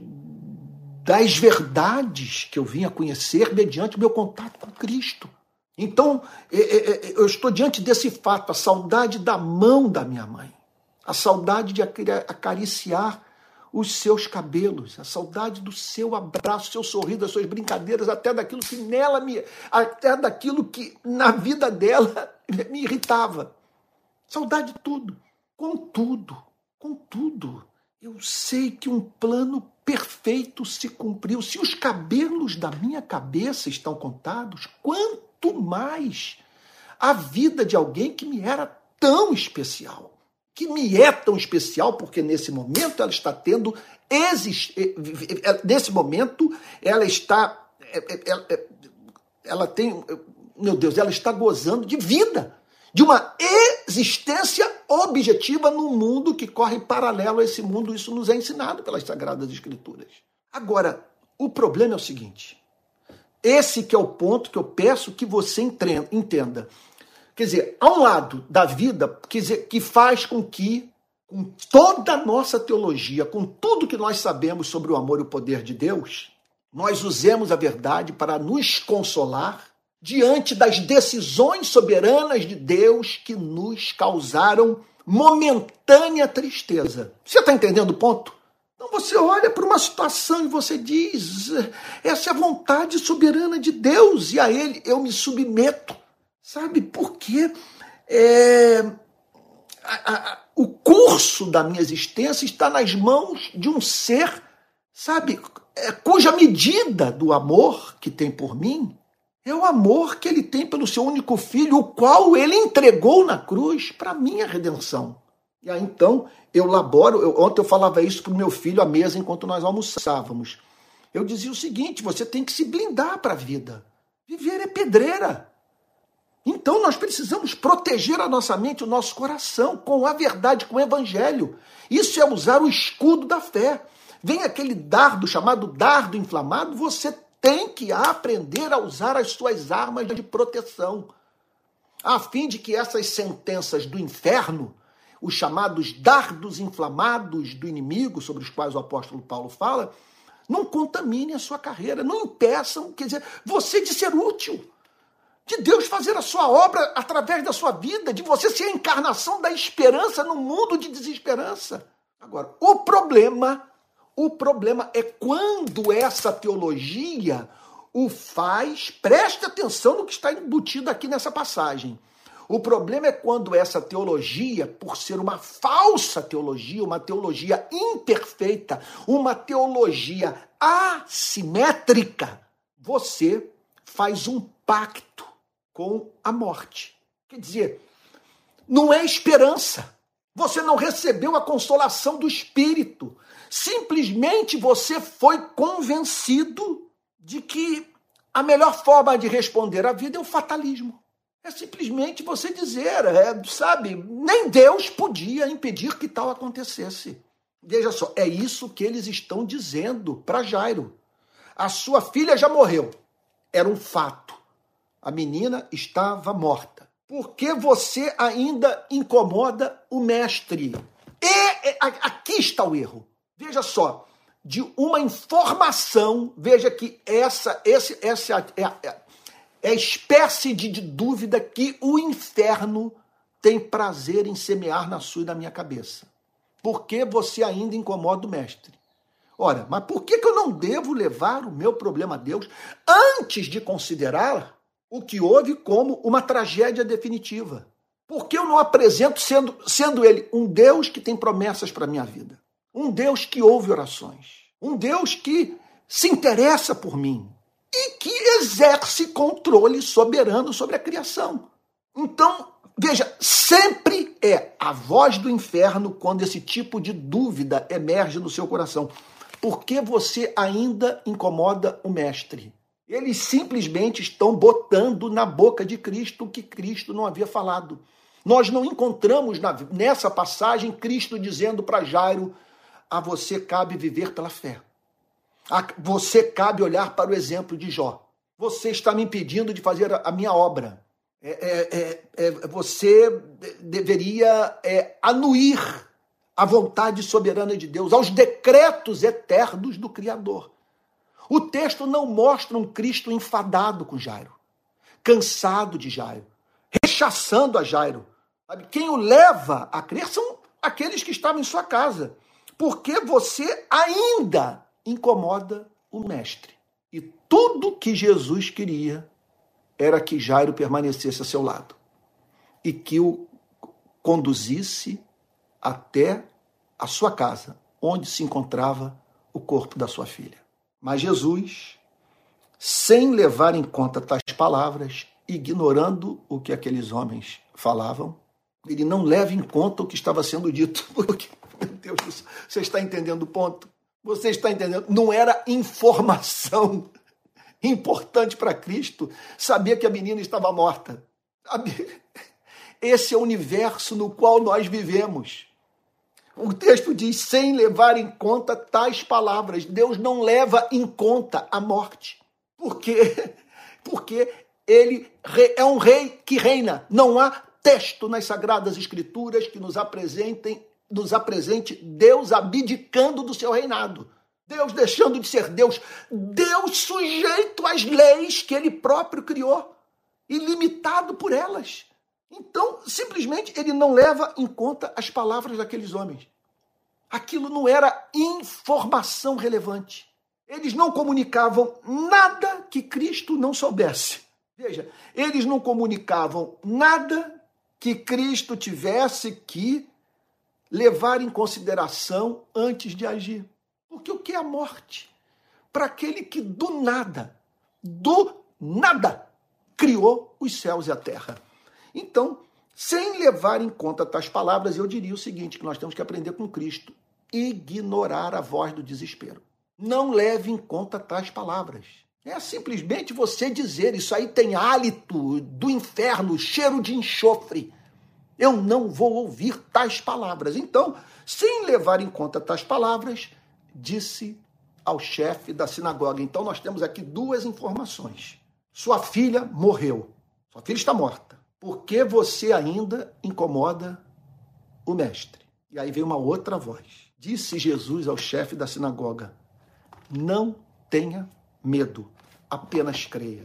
das verdades que eu vim a conhecer mediante meu contato com Cristo. Então, eu estou diante desse fato, a saudade da mão da minha mãe, a saudade de acariciar os seus cabelos, a saudade do seu abraço, seu sorriso, das suas brincadeiras, até daquilo que nela me, até daquilo que na vida dela me irritava. Saudade de tudo. Contudo, contudo, eu sei que um plano perfeito se cumpriu. Se os cabelos da minha cabeça estão contados, quanto mais a vida de alguém que me era tão especial. Que me é tão especial porque nesse momento ela está tendo, exist... nesse momento ela está, ela, ela tem, meu Deus, ela está gozando de vida. De uma existência objetiva num mundo que corre paralelo a esse mundo. Isso nos é ensinado pelas Sagradas Escrituras. Agora, o problema é o seguinte. Esse que é o ponto que eu peço que você entenda. Quer dizer, há um lado da vida quer dizer, que faz com que, com toda a nossa teologia, com tudo que nós sabemos sobre o amor e o poder de Deus, nós usemos a verdade para nos consolar diante das decisões soberanas de Deus que nos causaram momentânea tristeza. Você está entendendo o ponto? Então você olha para uma situação e você diz, essa é a vontade soberana de Deus e a Ele eu me submeto. Sabe, porque é, a, a, o curso da minha existência está nas mãos de um ser, sabe, é, cuja medida do amor que tem por mim é o amor que ele tem pelo seu único filho, o qual ele entregou na cruz para a minha redenção. E aí então eu laboro, eu, ontem eu falava isso para o meu filho à mesa enquanto nós almoçávamos. Eu dizia o seguinte, você tem que se blindar para a vida. Viver é pedreira. Então nós precisamos proteger a nossa mente, o nosso coração, com a verdade, com o evangelho. Isso é usar o escudo da fé. Vem aquele dardo chamado dardo inflamado, você tem que aprender a usar as suas armas de proteção, a fim de que essas sentenças do inferno, os chamados dardos inflamados do inimigo, sobre os quais o apóstolo Paulo fala, não contaminem a sua carreira, não impeçam, quer dizer, você de ser útil, de Deus fazer a sua obra através da sua vida, de você ser a encarnação da esperança no mundo de desesperança. Agora, o problema... O problema é quando essa teologia o faz, preste atenção no que está embutido aqui nessa passagem. O problema é quando essa teologia, por ser uma falsa teologia, uma teologia imperfeita, uma teologia assimétrica, você faz um pacto com a morte. Quer dizer, não é esperança. Você não recebeu a consolação do Espírito. Simplesmente você foi convencido de que a melhor forma de responder à vida é o fatalismo. É simplesmente você dizer, é, sabe, nem Deus podia impedir que tal acontecesse. Veja só, é isso que eles estão dizendo para Jairo. A sua filha já morreu. Era um fato. A menina estava morta. Por que você ainda incomoda o mestre? E, e aqui está o erro. Veja só, de uma informação, veja que essa, esse, essa é, é, é a espécie de, de dúvida que o inferno tem prazer em semear na sua e na minha cabeça. Por que você ainda incomoda o mestre? Ora, mas por que, que eu não devo levar o meu problema a Deus antes de considerar o que houve como uma tragédia definitiva? Por que eu não apresento, sendo, sendo ele um Deus que tem promessas para a minha vida? Um Deus que ouve orações. Um Deus que se interessa por mim e que exerce controle soberano sobre a criação. Então, veja, sempre é a voz do inferno quando esse tipo de dúvida emerge no seu coração. Por que você ainda incomoda o mestre? Eles simplesmente estão botando na boca de Cristo o que Cristo não havia falado. Nós não encontramos na, nessa passagem Cristo dizendo para Jairo: a você cabe viver pela fé. A você cabe olhar para o exemplo de Jó. Você está me impedindo de fazer a, a minha obra. É, é, é, é, você deveria é, anuir a vontade soberana de Deus, aos decretos eternos do Criador. O texto não mostra um Cristo enfadado com Jairo, cansado de Jairo, rechaçando a Jairo. Quem o leva a crer são aqueles que estavam em sua casa, porque você ainda incomoda o mestre. E tudo que Jesus queria era que Jairo permanecesse a seu lado e que o conduzisse até a sua casa, onde se encontrava o corpo da sua filha. Mas Jesus, sem levar em conta tais palavras, ignorando o que aqueles homens falavam, ele não leva em conta o que estava sendo dito. Porque, meu Deus do céu, você está entendendo o ponto? Você está entendendo? Não era informação importante para Cristo saber que a menina estava morta. Esse é o universo no qual nós vivemos. O texto diz, sem levar em conta tais palavras. Deus não leva em conta a morte. Por quê? Porque ele é um rei que reina. Não há texto nas Sagradas Escrituras que nos apresentem, nos apresente Deus abdicando do seu reinado. Deus deixando de ser Deus. Deus sujeito às leis que ele próprio criou e limitado por elas. Então, simplesmente, ele não leva em conta as palavras daqueles homens. Aquilo não era informação relevante. Eles não comunicavam nada que Cristo não soubesse. Veja, eles não comunicavam nada que Cristo tivesse que levar em consideração antes de agir. Porque o que é a morte? Para aquele que do nada, do nada, criou os céus e a terra. Então, sem levar em conta tais palavras, eu diria o seguinte, que nós temos que aprender com Cristo: ignorar a voz do desespero. Não leve em conta tais palavras. É simplesmente você dizer, isso aí tem hálito do inferno, cheiro de enxofre. Eu não vou ouvir tais palavras. Então, sem levar em conta tais palavras, disse ao chefe da sinagoga. Então, nós temos aqui duas informações. Sua filha morreu. Sua filha está morta. Por que você ainda incomoda o mestre? E aí veio uma outra voz. Disse Jesus ao chefe da sinagoga: não tenha medo, apenas creia.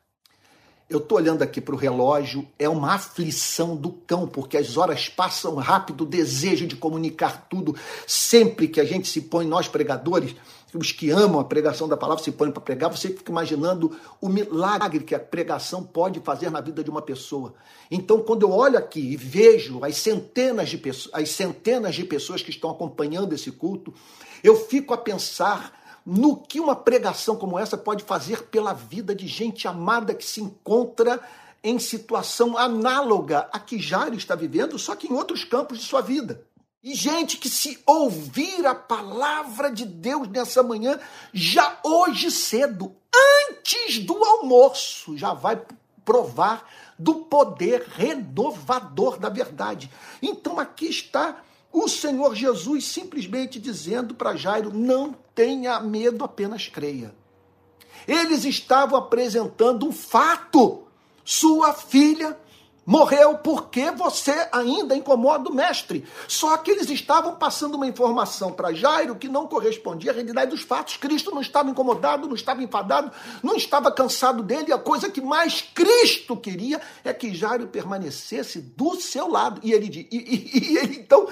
Eu estou olhando aqui para o relógio, é uma aflição do cão, porque as horas passam rápido, o desejo de comunicar tudo. Sempre que a gente se põe, nós pregadores, os que amam a pregação da palavra, se põem para pregar, você fica imaginando o milagre que a pregação pode fazer na vida de uma pessoa. Então, quando eu olho aqui e vejo as centenas de pessoas, as centenas de pessoas que estão acompanhando esse culto, eu fico a pensar no que uma pregação como essa pode fazer pela vida de gente amada que se encontra em situação análoga a que Jairo está vivendo, só que em outros campos de sua vida. E gente que, se ouvir a palavra de Deus nessa manhã, já hoje cedo, antes do almoço, já vai provar do poder renovador da verdade. Então aqui está o Senhor Jesus simplesmente dizendo para Jairo: não tenha medo, apenas creia. Eles estavam apresentando um fato. Sua filha morreu porque você ainda incomoda o mestre. Só que eles estavam passando uma informação para Jairo que não correspondia à realidade dos fatos. Cristo não estava incomodado, não estava enfadado, não estava cansado dele. A coisa que mais Cristo queria é que Jairo permanecesse do seu lado. E ele, e, e, e ele então...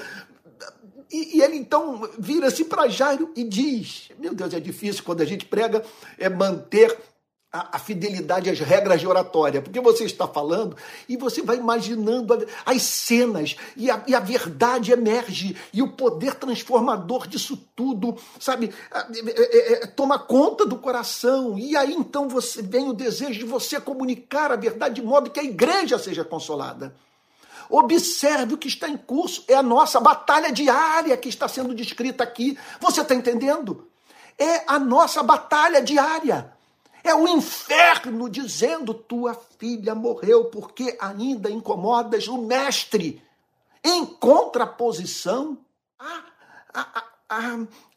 E, e ele então vira-se para Jairo e diz: meu Deus, é difícil quando a gente prega é manter a, a fidelidade às regras de oratória, porque você está falando e você vai imaginando a, as cenas e a, e a verdade emerge e o poder transformador disso tudo, sabe, é, é, é, toma conta do coração. E aí então você vem o desejo de você comunicar a verdade de modo que a igreja seja consolada. Observe o que está em curso. É a nossa batalha diária que está sendo descrita aqui. Você está entendendo? É a nossa batalha diária. É o inferno dizendo: tua filha morreu porque ainda incomodas o mestre. Em contraposição à, à, à,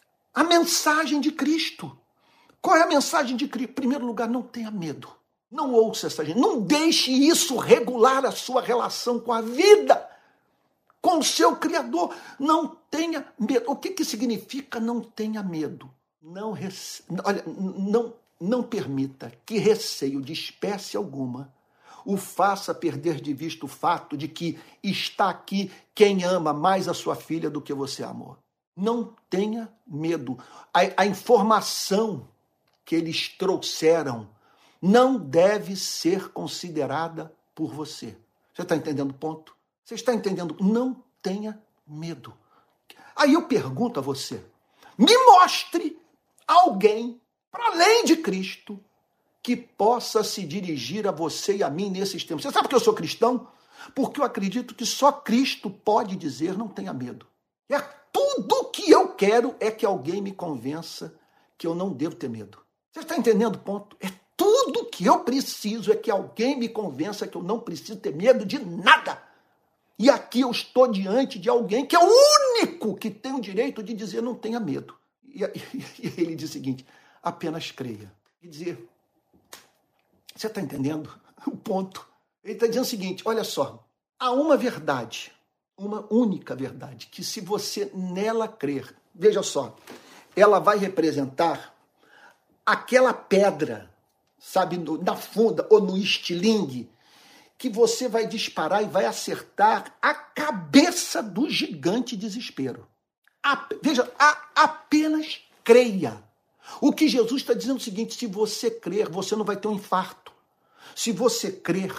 à mensagem de Cristo. Qual é a mensagem de Cristo? Em primeiro lugar, não tenha medo. Não ouça essa gente, não deixe isso regular a sua relação com a vida, com o seu Criador. Não tenha medo. O que, que significa não tenha medo? Não, rece... Olha, não, não permita que receio de espécie alguma o faça perder de vista o fato de que está aqui quem ama mais a sua filha do que você amou. Não tenha medo. A, a informação que eles trouxeram não deve ser considerada por você. Você está entendendo o ponto? Você está entendendo? Não tenha medo. Aí eu pergunto a você, me mostre alguém, para além de Cristo, que possa se dirigir a você e a mim nesses tempos. Você sabe que eu sou cristão? Porque eu acredito que só Cristo pode dizer: não tenha medo. É tudo que eu quero é que alguém me convença que eu não devo ter medo. Você está entendendo o ponto? É tudo que eu preciso é que alguém me convença que eu não preciso ter medo de nada. E aqui eu estou diante de alguém que é o único que tem o direito de dizer: não tenha medo. E, e, e ele diz o seguinte: apenas creia. Quer dizer, você está entendendo o ponto? Ele está dizendo o seguinte: olha só, há uma verdade, uma única verdade, que se você nela crer, veja só, ela vai representar aquela pedra, sabe, no, na funda ou no estilingue, que você vai disparar e vai acertar a cabeça do gigante desespero. A, veja, a, apenas creia. O que Jesus está dizendo é o seguinte: se você crer, você não vai ter um infarto. Se você crer,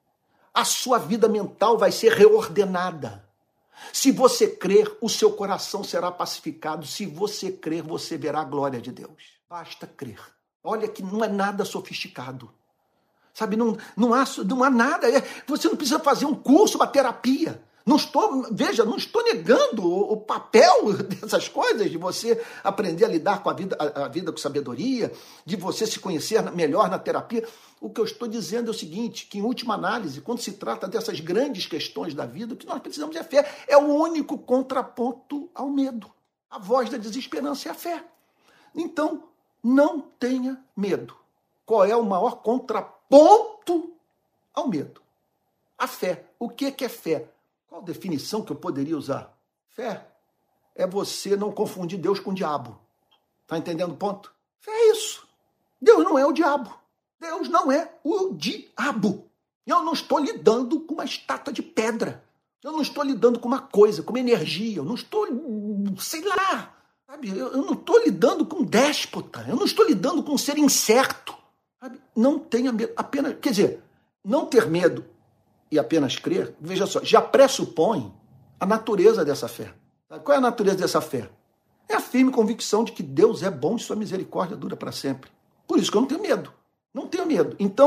a sua vida mental vai ser reordenada. Se você crer, o seu coração será pacificado. Se você crer, você verá a glória de Deus. Basta crer. Olha que não é nada sofisticado. Sabe, não, não, há, não há nada. É, você não precisa fazer um curso, uma terapia. Não estou, veja, não estou negando o, o papel dessas coisas, de você aprender a lidar com a vida, a, a vida com sabedoria, de você se conhecer melhor na terapia. O que eu estou dizendo é o seguinte, que em última análise, quando se trata dessas grandes questões da vida, o que nós precisamos é fé. É o único contraponto ao medo. A voz da desesperança é a fé. Então, não tenha medo. Qual é o maior contraponto ao medo? A fé. O que é fé? Qual a definição que eu poderia usar? Fé é você não confundir Deus com o diabo. Está entendendo o ponto? Fé é isso. Deus não é o diabo. Deus não é o diabo. Eu não estou lidando com uma estátua de pedra. Eu não estou lidando com uma coisa, com uma energia. Eu não estou, sei lá, sabe? Eu, eu não estou lidando com um déspota. Eu não estou lidando com um ser incerto. Sabe? Não tenha medo. Apenas, quer dizer, não ter medo e apenas crer, veja só, já pressupõe a natureza dessa fé. Qual é a natureza dessa fé? É a firme convicção de que Deus é bom e sua misericórdia dura para sempre. Por isso que eu não tenho medo. Não tenho medo. Então,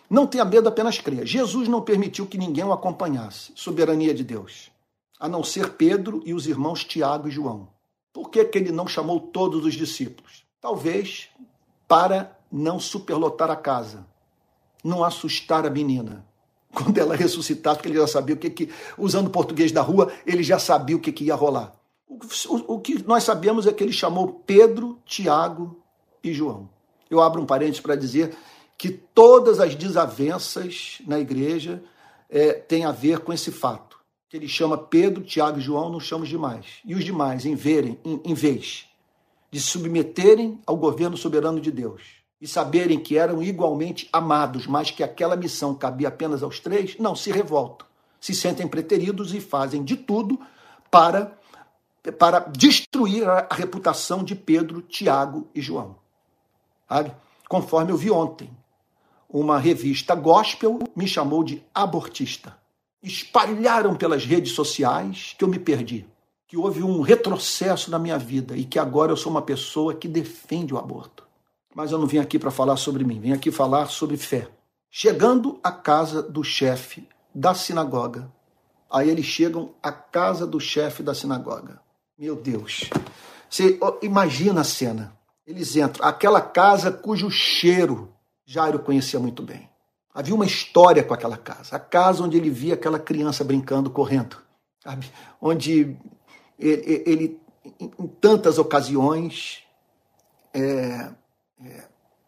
Não tenha medo, apenas creia. Jesus não permitiu que ninguém o acompanhasse. Soberania de Deus. A não ser Pedro e os irmãos Tiago e João. Por que que ele não chamou todos os discípulos? Talvez para não superlotar a casa. Não assustar a menina. Quando ela ressuscitasse, porque ele já sabia o que que... Usando o português da rua, ele já sabia o que que ia rolar. O, o, o que nós sabemos é que ele chamou Pedro, Tiago e João. Eu abro um parênteses para dizer que todas as desavenças na igreja é, têm a ver com esse fato. Que ele chama Pedro, Tiago e João, não chama os demais. E os demais, em, verem, em, em vez de se submeterem ao governo soberano de Deus e saberem que eram igualmente amados, mas que aquela missão cabia apenas aos três, não, se revoltam, se sentem preteridos e fazem de tudo para, para destruir a, a reputação de Pedro, Tiago e João. Sabe? Conforme eu vi ontem, uma revista gospel me chamou de abortista. Espalharam pelas redes sociais que eu me perdi, que houve um retrocesso na minha vida e que agora eu sou uma pessoa que defende o aborto. Mas eu não vim aqui para falar sobre mim, vim aqui falar sobre fé. Chegando à casa do chefe da sinagoga, aí eles chegam à casa do chefe da sinagoga. Meu Deus, você imagina a cena. Eles entram, aquela casa cujo cheiro Jairo conhecia muito bem. Havia uma história com aquela casa, a casa onde ele via aquela criança brincando, correndo, sabe? Onde ele, ele em tantas ocasiões, é, é,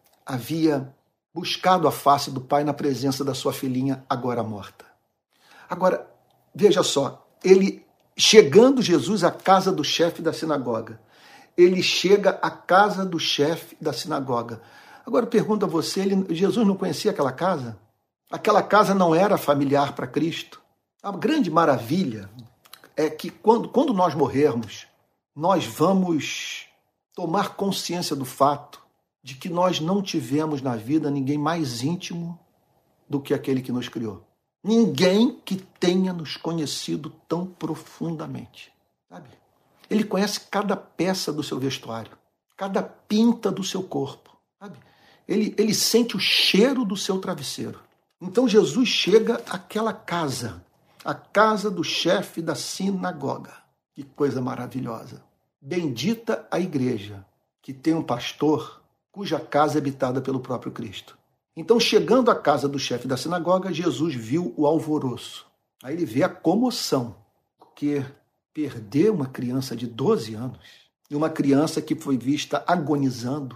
havia buscado a face do pai na presença da sua filhinha, agora morta. Agora, veja só, ele chegando Jesus à casa do chefe da sinagoga, ele chega à casa do chefe da sinagoga. Agora eu pergunto a você, ele, Jesus não conhecia aquela casa? Aquela casa não era familiar para Cristo? A grande maravilha é que quando, quando nós morrermos, nós vamos tomar consciência do fato de que nós não tivemos na vida ninguém mais íntimo do que aquele que nos criou. Ninguém que tenha nos conhecido tão profundamente, sabe? Ele conhece cada peça do seu vestuário, cada pinta do seu corpo, sabe? Ele, ele sente o cheiro do seu travesseiro. Então Jesus chega àquela casa, a casa do chefe da sinagoga. Que coisa maravilhosa. Bendita a igreja que tem um pastor cuja casa é habitada pelo próprio Cristo. Então, chegando à casa do chefe da sinagoga, Jesus viu o alvoroço. Aí ele vê a comoção, porque perder uma criança de doze anos, e uma criança que foi vista agonizando,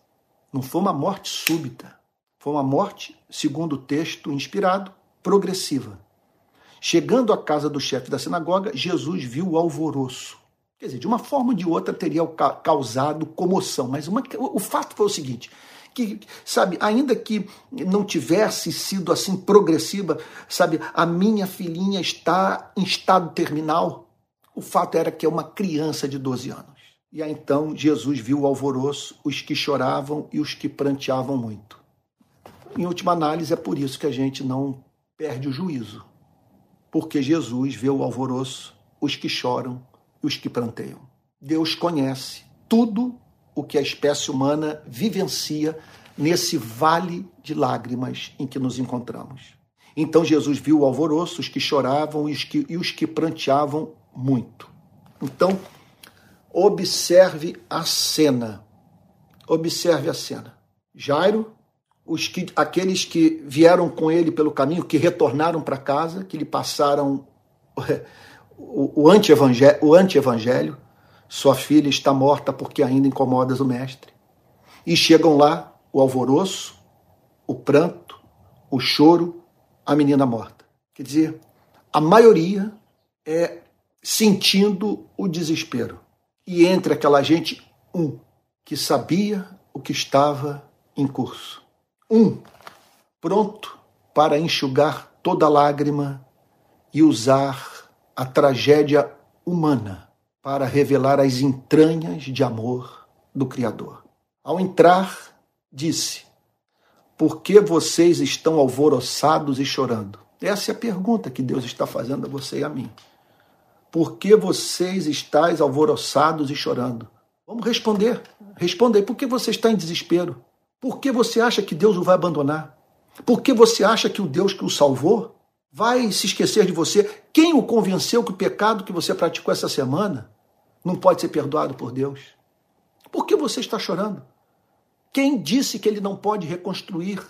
não foi uma morte súbita, foi uma morte, segundo o texto inspirado, progressiva. Chegando à casa do chefe da sinagoga, Jesus viu o alvoroço. Quer dizer, de uma forma ou de outra teria causado comoção, mas uma, o fato foi o seguinte, que, sabe, ainda que não tivesse sido assim progressiva, sabe, a minha filhinha está em estado terminal, o fato era que é uma criança de doze anos. E aí então Jesus viu o alvoroço, os que choravam e os que pranteavam muito. Em última análise, é por isso que a gente não perde o juízo. Porque Jesus vê o alvoroço, os que choram e os que pranteiam. Deus conhece tudo o que a espécie humana vivencia nesse vale de lágrimas em que nos encontramos. Então Jesus viu o alvoroço, os que choravam e os que, e os que pranteavam muito. Então, observe a cena. Observe a cena. Jairo, os que, aqueles que vieram com ele pelo caminho, que retornaram para casa, que lhe passaram o, o anti-evangelho, o anti-evangelho, sua filha está morta porque ainda incomodas o mestre. E chegam lá o alvoroço, o pranto, o choro, a menina morta. Quer dizer, a maioria é sentindo o desespero. E entre aquela gente, um que sabia o que estava em curso. Um pronto para enxugar toda lágrima e usar a tragédia humana para revelar as entranhas de amor do Criador. Ao entrar, disse: por que vocês estão alvoroçados e chorando? Essa é a pergunta que Deus está fazendo a você e a mim. Por que vocês estáis alvoroçados e chorando? Vamos responder. Responder. Por que você está em desespero? Por que você acha que Deus o vai abandonar? Porque você acha que o Deus que o salvou vai se esquecer de você? Quem o convenceu que o pecado que você praticou essa semana não pode ser perdoado por Deus? Por que você está chorando? Quem disse que ele não pode reconstruir,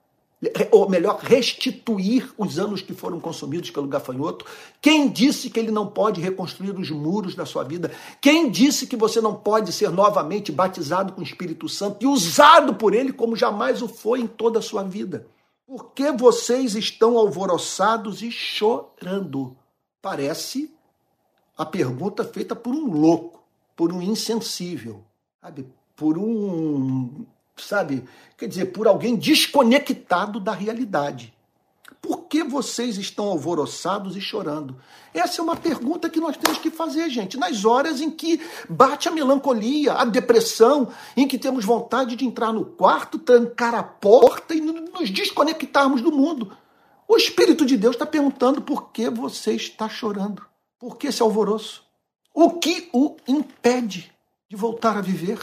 ou melhor, restituir os anos que foram consumidos pelo gafanhoto? Quem disse que ele não pode reconstruir os muros da sua vida? Quem disse que você não pode ser novamente batizado com o Espírito Santo e usado por ele como jamais o foi em toda a sua vida? Por que vocês estão alvoroçados e chorando? Parece a pergunta feita por um louco, por um insensível, sabe? Por um, sabe, quer dizer, por alguém desconectado da realidade. Por que vocês estão alvoroçados e chorando? Essa é uma pergunta que nós temos que fazer, gente, nas horas em que bate a melancolia, a depressão, em que temos vontade de entrar no quarto, trancar a porta e nos desconectarmos do mundo. O Espírito de Deus está perguntando por que você está chorando. Por que esse alvoroço? O que o impede de voltar a viver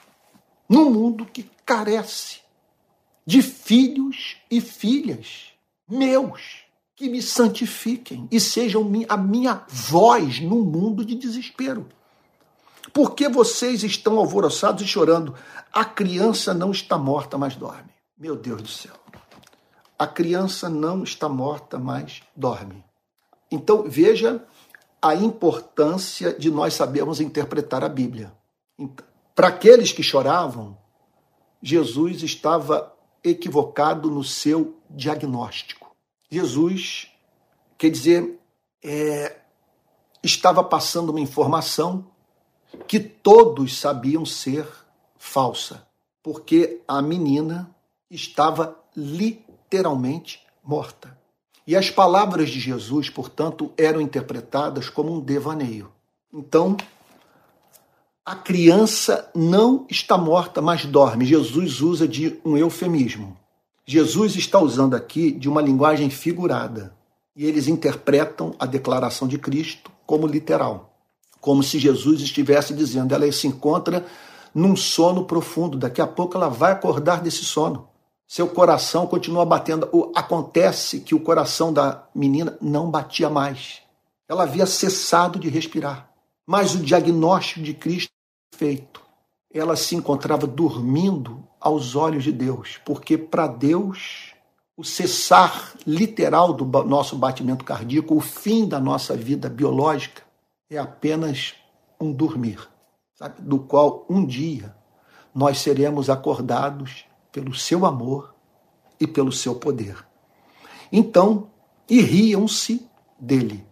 num mundo que carece de filhos e filhas meus, que me santifiquem e sejam a minha voz num mundo de desespero? Por que vocês estão alvoroçados e chorando? A criança não está morta, mas dorme. Meu Deus do céu. A criança não está morta, mas dorme. Então, veja a importância de nós sabermos interpretar a Bíblia. Então, para aqueles que choravam, Jesus estava equivocado no seu diagnóstico. Jesus, quer dizer, é, estava passando uma informação que todos sabiam ser falsa, porque a menina estava literalmente morta. E as palavras de Jesus, portanto, eram interpretadas como um devaneio. Então, a criança não está morta, mas dorme. Jesus usa de um eufemismo. Jesus está usando aqui de uma linguagem figurada. E eles interpretam a declaração de Cristo como literal. Como se Jesus estivesse dizendo, ela se encontra num sono profundo. Daqui a pouco ela vai acordar desse sono. Seu coração continua batendo. Acontece que o coração da menina não batia mais. Ela havia cessado de respirar. Mas o diagnóstico de Cristo foi feito. Ela se encontrava dormindo aos olhos de Deus, porque para Deus o cessar literal do nosso batimento cardíaco, o fim da nossa vida biológica, é apenas um dormir, sabe? Do qual um dia nós seremos acordados pelo seu amor e pelo seu poder. Então, e riam-se dele.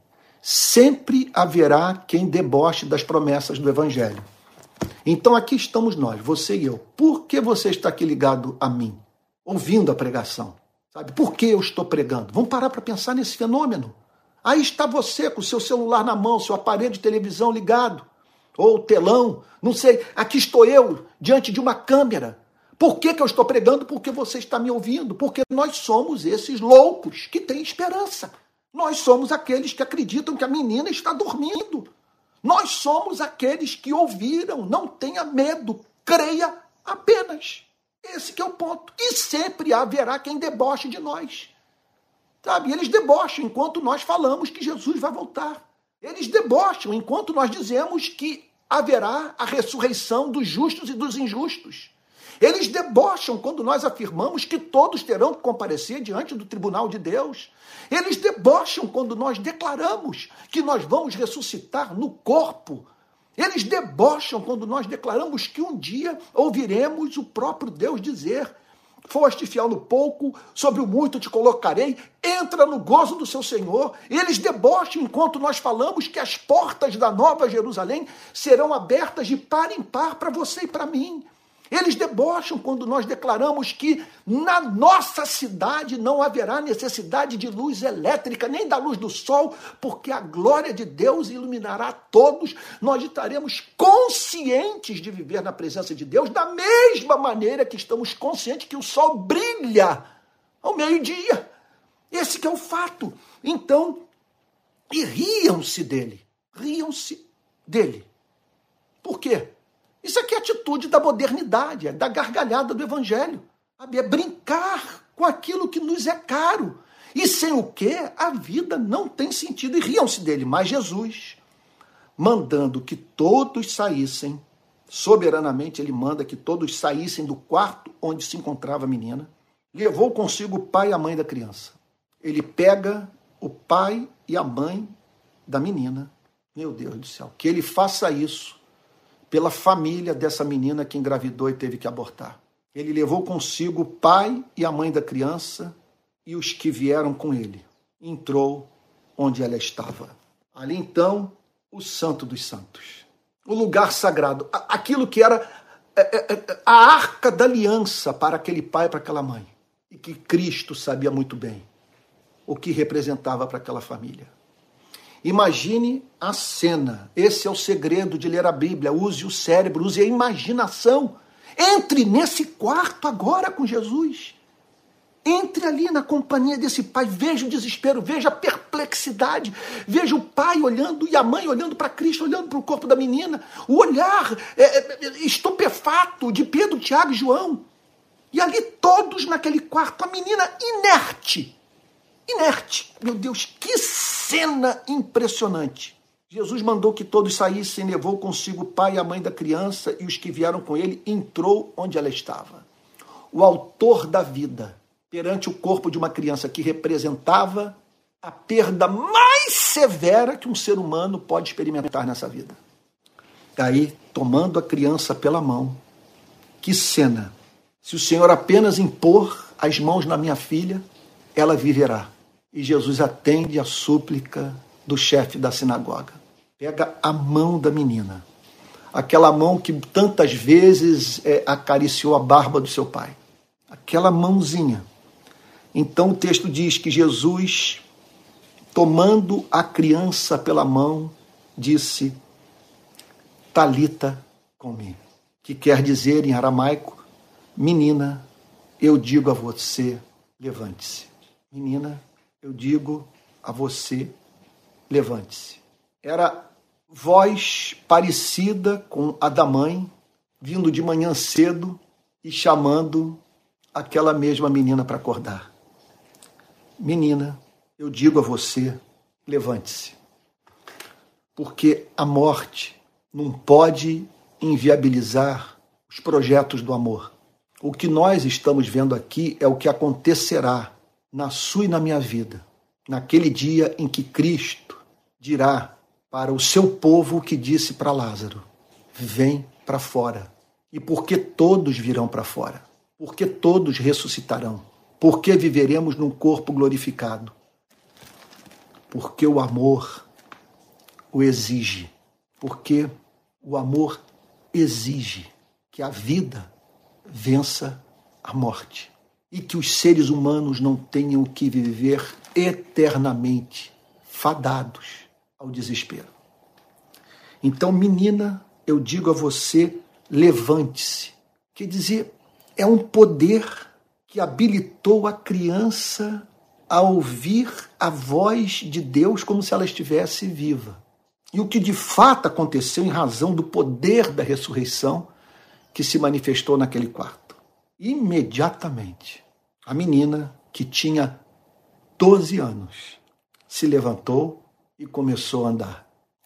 Sempre haverá quem deboche das promessas do Evangelho. Então aqui estamos nós, você e eu. Por que você está aqui ligado a mim, ouvindo a pregação? Sabe? Por que eu estou pregando? Vamos parar para pensar nesse fenômeno. Aí está você com o seu celular na mão, seu aparelho de televisão ligado, ou telão, não sei. Aqui estou eu, diante de uma câmera. Por que, que eu estou pregando? Porque você está me ouvindo. Porque nós somos esses loucos que têm esperança. Nós somos aqueles que acreditam que a menina está dormindo. Nós somos aqueles que ouviram, não tenha medo, creia apenas. Esse que é o ponto. E sempre haverá quem deboche de nós. Sabe? Eles debocham enquanto nós falamos que Jesus vai voltar. Eles debocham enquanto nós dizemos que haverá a ressurreição dos justos e dos injustos. Eles debocham quando nós afirmamos que todos terão que comparecer diante do tribunal de Deus. Eles debocham quando nós declaramos que nós vamos ressuscitar no corpo. Eles debocham quando nós declaramos que um dia ouviremos o próprio Deus dizer: foste fiel no pouco, sobre o muito te colocarei, entra no gozo do seu Senhor. Eles debocham enquanto nós falamos que as portas da Nova Jerusalém serão abertas de par em par para você e para mim. Eles debocham quando nós declaramos que na nossa cidade não haverá necessidade de luz elétrica, nem da luz do sol, porque a glória de Deus iluminará todos. Nós estaremos conscientes de viver na presença de Deus, da mesma maneira que estamos conscientes que o sol brilha ao meio-dia. Esse que é o fato. Então, e riam-se dele. Riam-se dele. Por quê? Isso aqui é atitude da modernidade, é da gargalhada do Evangelho. É brincar com aquilo que nos é caro. E sem o que a vida não tem sentido. E riam-se dele. Mas Jesus, mandando que todos saíssem, soberanamente ele manda que todos saíssem do quarto onde se encontrava a menina, levou consigo o pai e a mãe da criança. Ele pega o pai e a mãe da menina. Meu Deus do céu, que ele faça isso pela família dessa menina que engravidou e teve que abortar. Ele levou consigo o pai e a mãe da criança e os que vieram com ele. Entrou onde ela estava. Ali então, o Santo dos Santos. O lugar sagrado. Aquilo que era a arca da aliança para aquele pai e para aquela mãe. E que Cristo sabia muito bem o que representava para aquela família. Imagine a cena. Esse é o segredo de ler a Bíblia. Use o cérebro, use a imaginação. Entre nesse quarto agora com Jesus. Entre ali na companhia desse pai. Veja o desespero, veja a perplexidade. Veja o pai olhando e a mãe olhando para Cristo, olhando para o corpo da menina. O olhar é, é, estupefato de Pedro, Tiago e João. E ali todos naquele quarto, a menina inerte. Inerte. Meu Deus, que cena impressionante. Jesus mandou que todos saíssem, levou consigo o pai e a mãe da criança e os que vieram com ele, entrou onde ela estava. O autor da vida, perante o corpo de uma criança que representava a perda mais severa que um ser humano pode experimentar nessa vida. Daí, tomando a criança pela mão, que cena! Se o Senhor apenas impor as mãos na minha filha, ela viverá. E Jesus atende a súplica do chefe da sinagoga. Pega a mão da menina, aquela mão que tantas vezes é, acariciou a barba do seu pai. Aquela mãozinha. Então o texto diz que Jesus, tomando a criança pela mão, disse, Talita cumi, que quer dizer em aramaico, menina, eu digo a você, levante-se. Menina, eu digo a você, levante-se. Era voz parecida com a da mãe, vindo de manhã cedo e chamando aquela mesma menina para acordar. Menina, eu digo a você, levante-se. Porque a morte não pode inviabilizar os projetos do amor. O que nós estamos vendo aqui é o que acontecerá na sua e na minha vida, naquele dia em que Cristo dirá para o seu povo o que disse para Lázaro, vem para fora. E porque todos virão para fora, porque todos ressuscitarão, porque viveremos num corpo glorificado, porque o amor o exige, porque o amor exige que a vida vença a morte e que os seres humanos não tenham que viver eternamente fadados ao desespero. Então, menina, eu digo a você, levante-se. Quer dizer, é um poder que habilitou a criança a ouvir a voz de Deus como se ela estivesse viva. E o que de fato aconteceu em razão do poder da ressurreição que se manifestou naquele quarto. Imediatamente, a menina, que tinha doze anos, se levantou e começou a andar.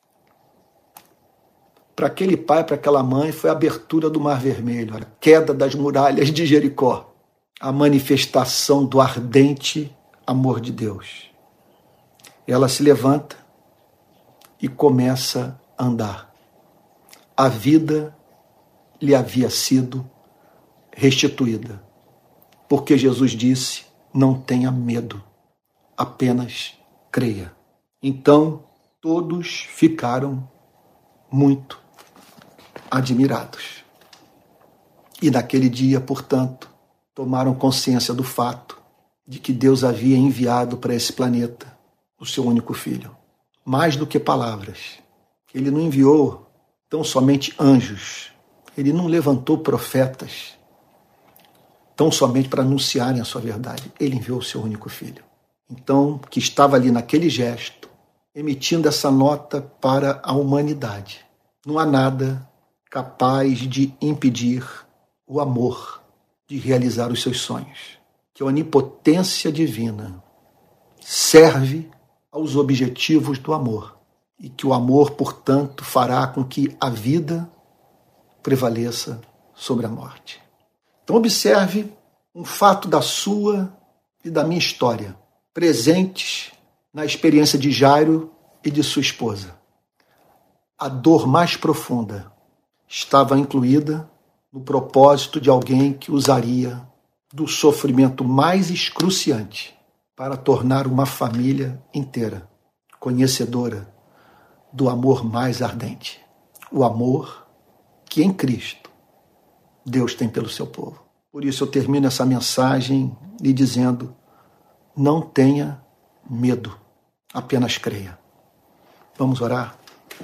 Para aquele pai, para aquela mãe, foi a abertura do Mar Vermelho, a queda das muralhas de Jericó, a manifestação do ardente amor de Deus. Ela se levanta e começa a andar. A vida lhe havia sido restituída, porque Jesus disse, não tenha medo, apenas creia. Então, todos ficaram muito admirados. E naquele dia, portanto, tomaram consciência do fato de que Deus havia enviado para esse planeta o seu único filho. Mais do que palavras. Ele não enviou tão somente anjos. Ele não levantou profetas tão somente para anunciarem a sua verdade. Ele enviou o seu único filho. Então, que estava ali naquele gesto, emitindo essa nota para a humanidade. Não há nada capaz de impedir o amor de realizar os seus sonhos. que a onipotência divina serve aos objetivos do amor e que o amor, portanto, fará com que a vida prevaleça sobre a morte. Então observe um fato da sua e da minha história, presentes na experiência de Jairo e de sua esposa. A dor mais profunda estava incluída no propósito de alguém que usaria do sofrimento mais excruciante para tornar uma família inteira conhecedora do amor mais ardente, o amor que em Cristo Deus tem pelo seu povo. Por isso eu termino essa mensagem lhe dizendo: não tenha medo, apenas creia. Vamos orar?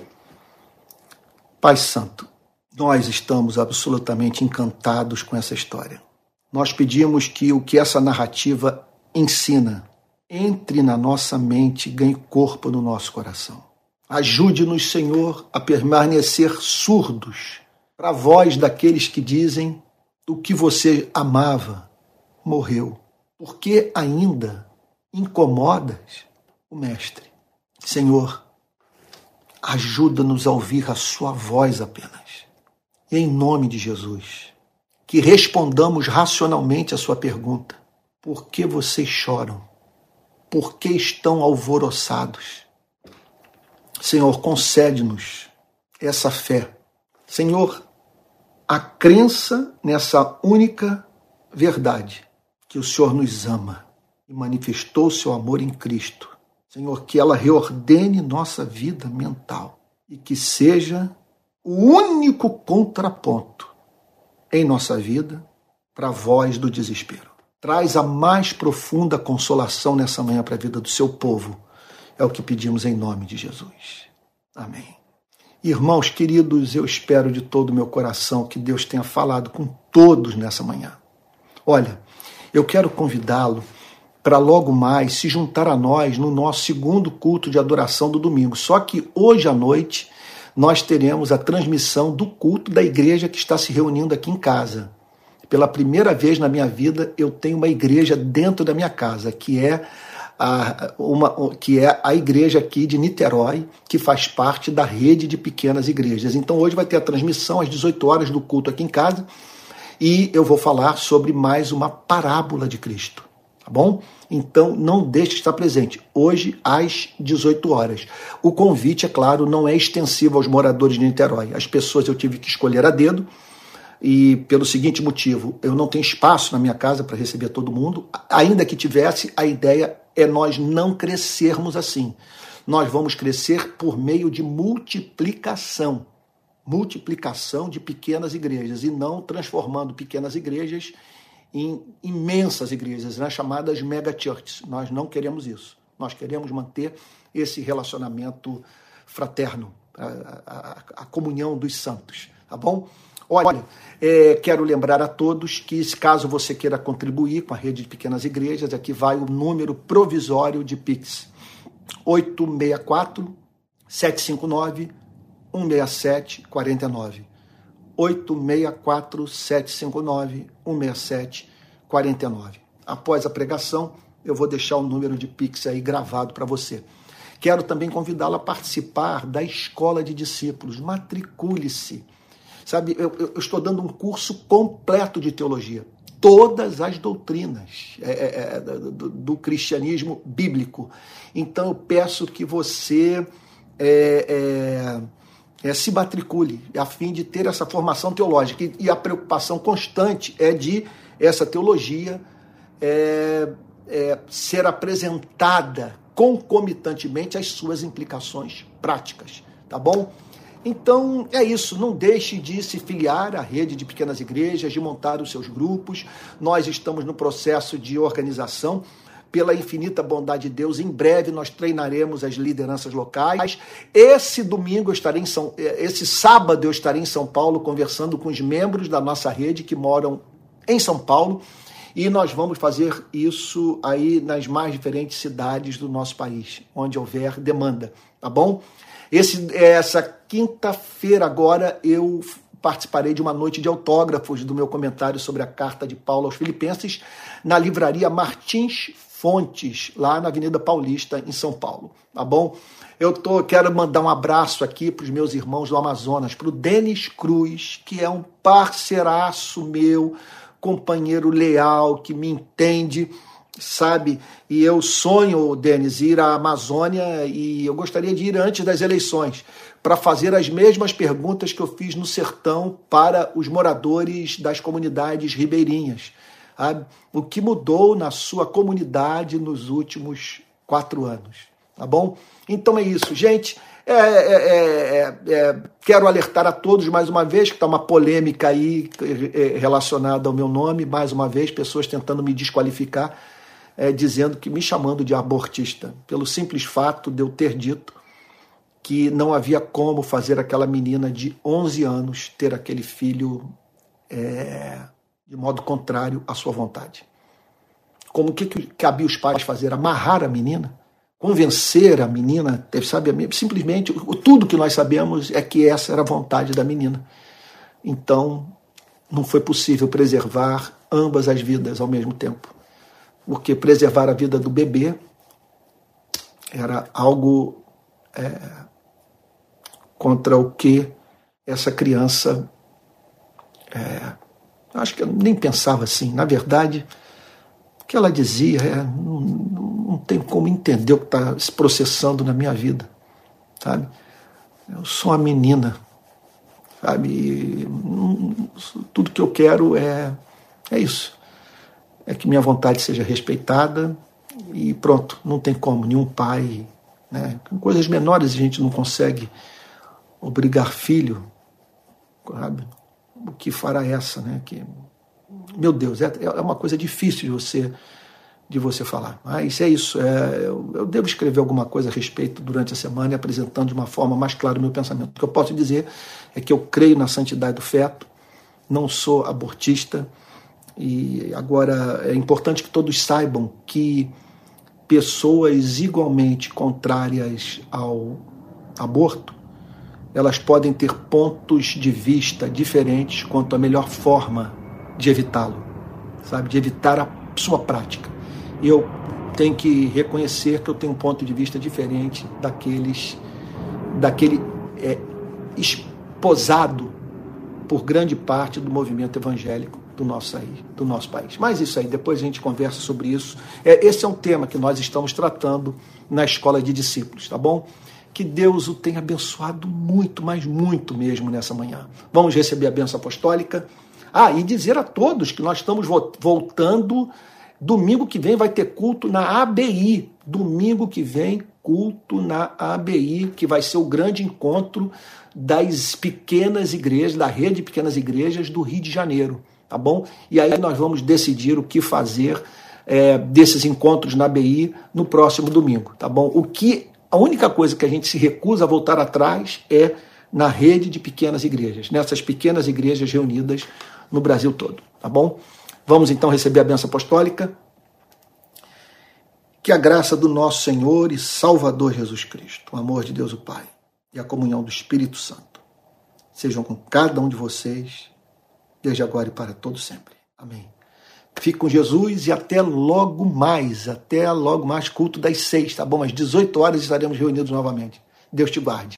Pai Santo, nós estamos absolutamente encantados com essa história. Nós pedimos que o que essa narrativa ensina entre na nossa mente e ganhe corpo no nosso coração. Ajude-nos, Senhor, a permanecer surdos para a voz daqueles que dizem: o que você amava morreu. Por que ainda incomodas o Mestre? Senhor, ajuda-nos a ouvir a sua voz apenas. E em nome de Jesus, que respondamos racionalmente a sua pergunta: por que vocês choram? Por que estão alvoroçados? Senhor, concede-nos essa fé. Senhor, a crença nessa única verdade, que o Senhor nos ama e manifestou o seu amor em Cristo. Senhor, que ela reordene nossa vida mental e que seja o único contraponto em nossa vida para a voz do desespero. Traz a mais profunda consolação nessa manhã para a vida do seu povo. É o que pedimos em nome de Jesus. Amém. Irmãos queridos, eu espero de todo o meu coração que Deus tenha falado com todos nessa manhã. Olha, eu quero convidá-lo para logo mais se juntar a nós no nosso segundo culto de adoração do domingo. Só que hoje à noite nós teremos a transmissão do culto da igreja que está se reunindo aqui em casa. Pela primeira vez na minha vida, eu tenho uma igreja dentro da minha casa, que é a, uma, que é a igreja aqui de Niterói, que faz parte da rede de pequenas igrejas. Então hoje vai ter a transmissão às dezoito horas do culto aqui em casa e eu vou falar sobre mais uma parábola de Cristo. Tá bom? Então não deixe de estar presente, hoje às dezoito horas. O convite, é claro, não é extensivo aos moradores de Niterói. As pessoas eu tive que escolher a dedo, e pelo seguinte motivo: eu não tenho espaço na minha casa para receber todo mundo. Ainda que tivesse, a ideia é nós não crescermos assim. Nós vamos crescer por meio de multiplicação. Multiplicação de pequenas igrejas, e não transformando pequenas igrejas em imensas igrejas, né, chamadas mega churches. Nós não queremos isso. Nós queremos manter esse relacionamento fraterno, a, a, a comunhão dos santos, tá bom? Olha, é, quero lembrar a todos que, caso você queira contribuir com a rede de pequenas igrejas, aqui vai o número provisório de Pix: oito seis quatro, sete cinco nove, um seis sete quatro nove. oito seis quatro, sete cinco nove, um seis sete quatro nove. Após a pregação, eu vou deixar o número de Pix aí gravado para você. Quero também convidá-lo a participar da Escola de Discípulos. Matricule-se. Sabe, eu, eu estou dando um curso completo de teologia. Todas as doutrinas é, é, do, do cristianismo bíblico. Então eu peço que você é, é, é, se matricule a fim de ter essa formação teológica. E, e a preocupação constante é de essa teologia é, é, ser apresentada concomitantemente às suas implicações práticas. Tá bom? Então, é isso, não deixe de se filiar à rede de pequenas igrejas, de montar os seus grupos. Nós estamos no processo de organização. Pela infinita bondade de Deus, em breve nós treinaremos as lideranças locais. Esse domingo eu estarei em São, esse sábado eu estarei em São Paulo conversando com os membros da nossa rede que moram em São Paulo, e nós vamos fazer isso aí nas mais diferentes cidades do nosso país, onde houver demanda, tá bom? Esse, essa quinta-feira agora eu participarei de uma noite de autógrafos do meu comentário sobre a carta de Paulo aos Filipenses na livraria Martins Fontes, lá na Avenida Paulista, em São Paulo, tá bom? Eu tô, quero mandar um abraço aqui para os meus irmãos do Amazonas, para o Denis Cruz, que é um parceiraço meu, companheiro leal, que me entende, sabe? E eu sonho, Denis, ir à Amazônia, e eu gostaria de ir antes das eleições para fazer as mesmas perguntas que eu fiz no sertão para os moradores das comunidades ribeirinhas. Sabe? O que mudou na sua comunidade nos últimos quatro anos, tá bom? Então é isso, gente. É, é, é, é, quero alertar a todos mais uma vez que está uma polêmica aí relacionada ao meu nome, mais uma vez, pessoas tentando me desqualificar, é, dizendo que me chamando de abortista, pelo simples fato de eu ter dito que não havia como fazer aquela menina de onze anos ter aquele filho é, de modo contrário à sua vontade. Como que, que cabia os pais fazer? Amarrar a menina? Convencer a menina? Sabe, simplesmente, tudo que nós sabemos é que essa era a vontade da menina. Então, não foi possível preservar ambas as vidas ao mesmo tempo. Porque preservar a vida do bebê era algo é, contra o que essa criança, é, acho que eu nem pensava assim. Na verdade, o que ela dizia é, não, não tenho como entender o que está se processando na minha vida, sabe? Eu sou uma menina, sabe? E, tudo que eu quero é, é isso. É que minha vontade seja respeitada e pronto, não tem como, nenhum pai, né? Com coisas menores a gente não consegue obrigar filho, sabe? O que fará essa, né? Que, meu Deus, é, é uma coisa difícil de você, de você falar. Mas é isso, é, eu, eu devo escrever alguma coisa a respeito durante a semana e apresentando de uma forma mais clara o meu pensamento. O que eu posso dizer é que eu creio na santidade do feto, não sou abortista. E agora é importante que todos saibam que pessoas igualmente contrárias ao aborto, elas podem ter pontos de vista diferentes quanto à melhor forma de evitá-lo, sabe, de evitar a sua prática. E eu tenho que reconhecer que eu tenho um ponto de vista diferente daqueles, daquele é, esposado por grande parte do movimento evangélico do nosso, aí, do nosso país. Mas isso aí, depois a gente conversa sobre isso. É, esse é um tema que nós estamos tratando na Escola de Discípulos, tá bom? Que Deus o tenha abençoado muito, mas muito mesmo nessa manhã. Vamos receber a bênção apostólica. Ah, e dizer a todos que nós estamos voltando, domingo que vem vai ter culto na A B I. Domingo que vem, culto na A B I, que vai ser o grande encontro das pequenas igrejas, da rede de pequenas igrejas do Rio de Janeiro. Tá bom? E aí nós vamos decidir o que fazer é, desses encontros na A B I no próximo domingo, tá bom? O que, a única coisa que a gente se recusa a voltar atrás é na rede de pequenas igrejas, nessas pequenas igrejas reunidas no Brasil todo, tá bom? Vamos então receber a bênção apostólica. Que a graça do nosso Senhor e Salvador Jesus Cristo, o amor de Deus o Pai e a comunhão do Espírito Santo sejam com cada um de vocês, desde agora e para todo sempre. Amém. Fique com Jesus e até logo mais, até logo mais, culto das seis, tá bom? Às dezoito horas estaremos reunidos novamente. Deus te guarde.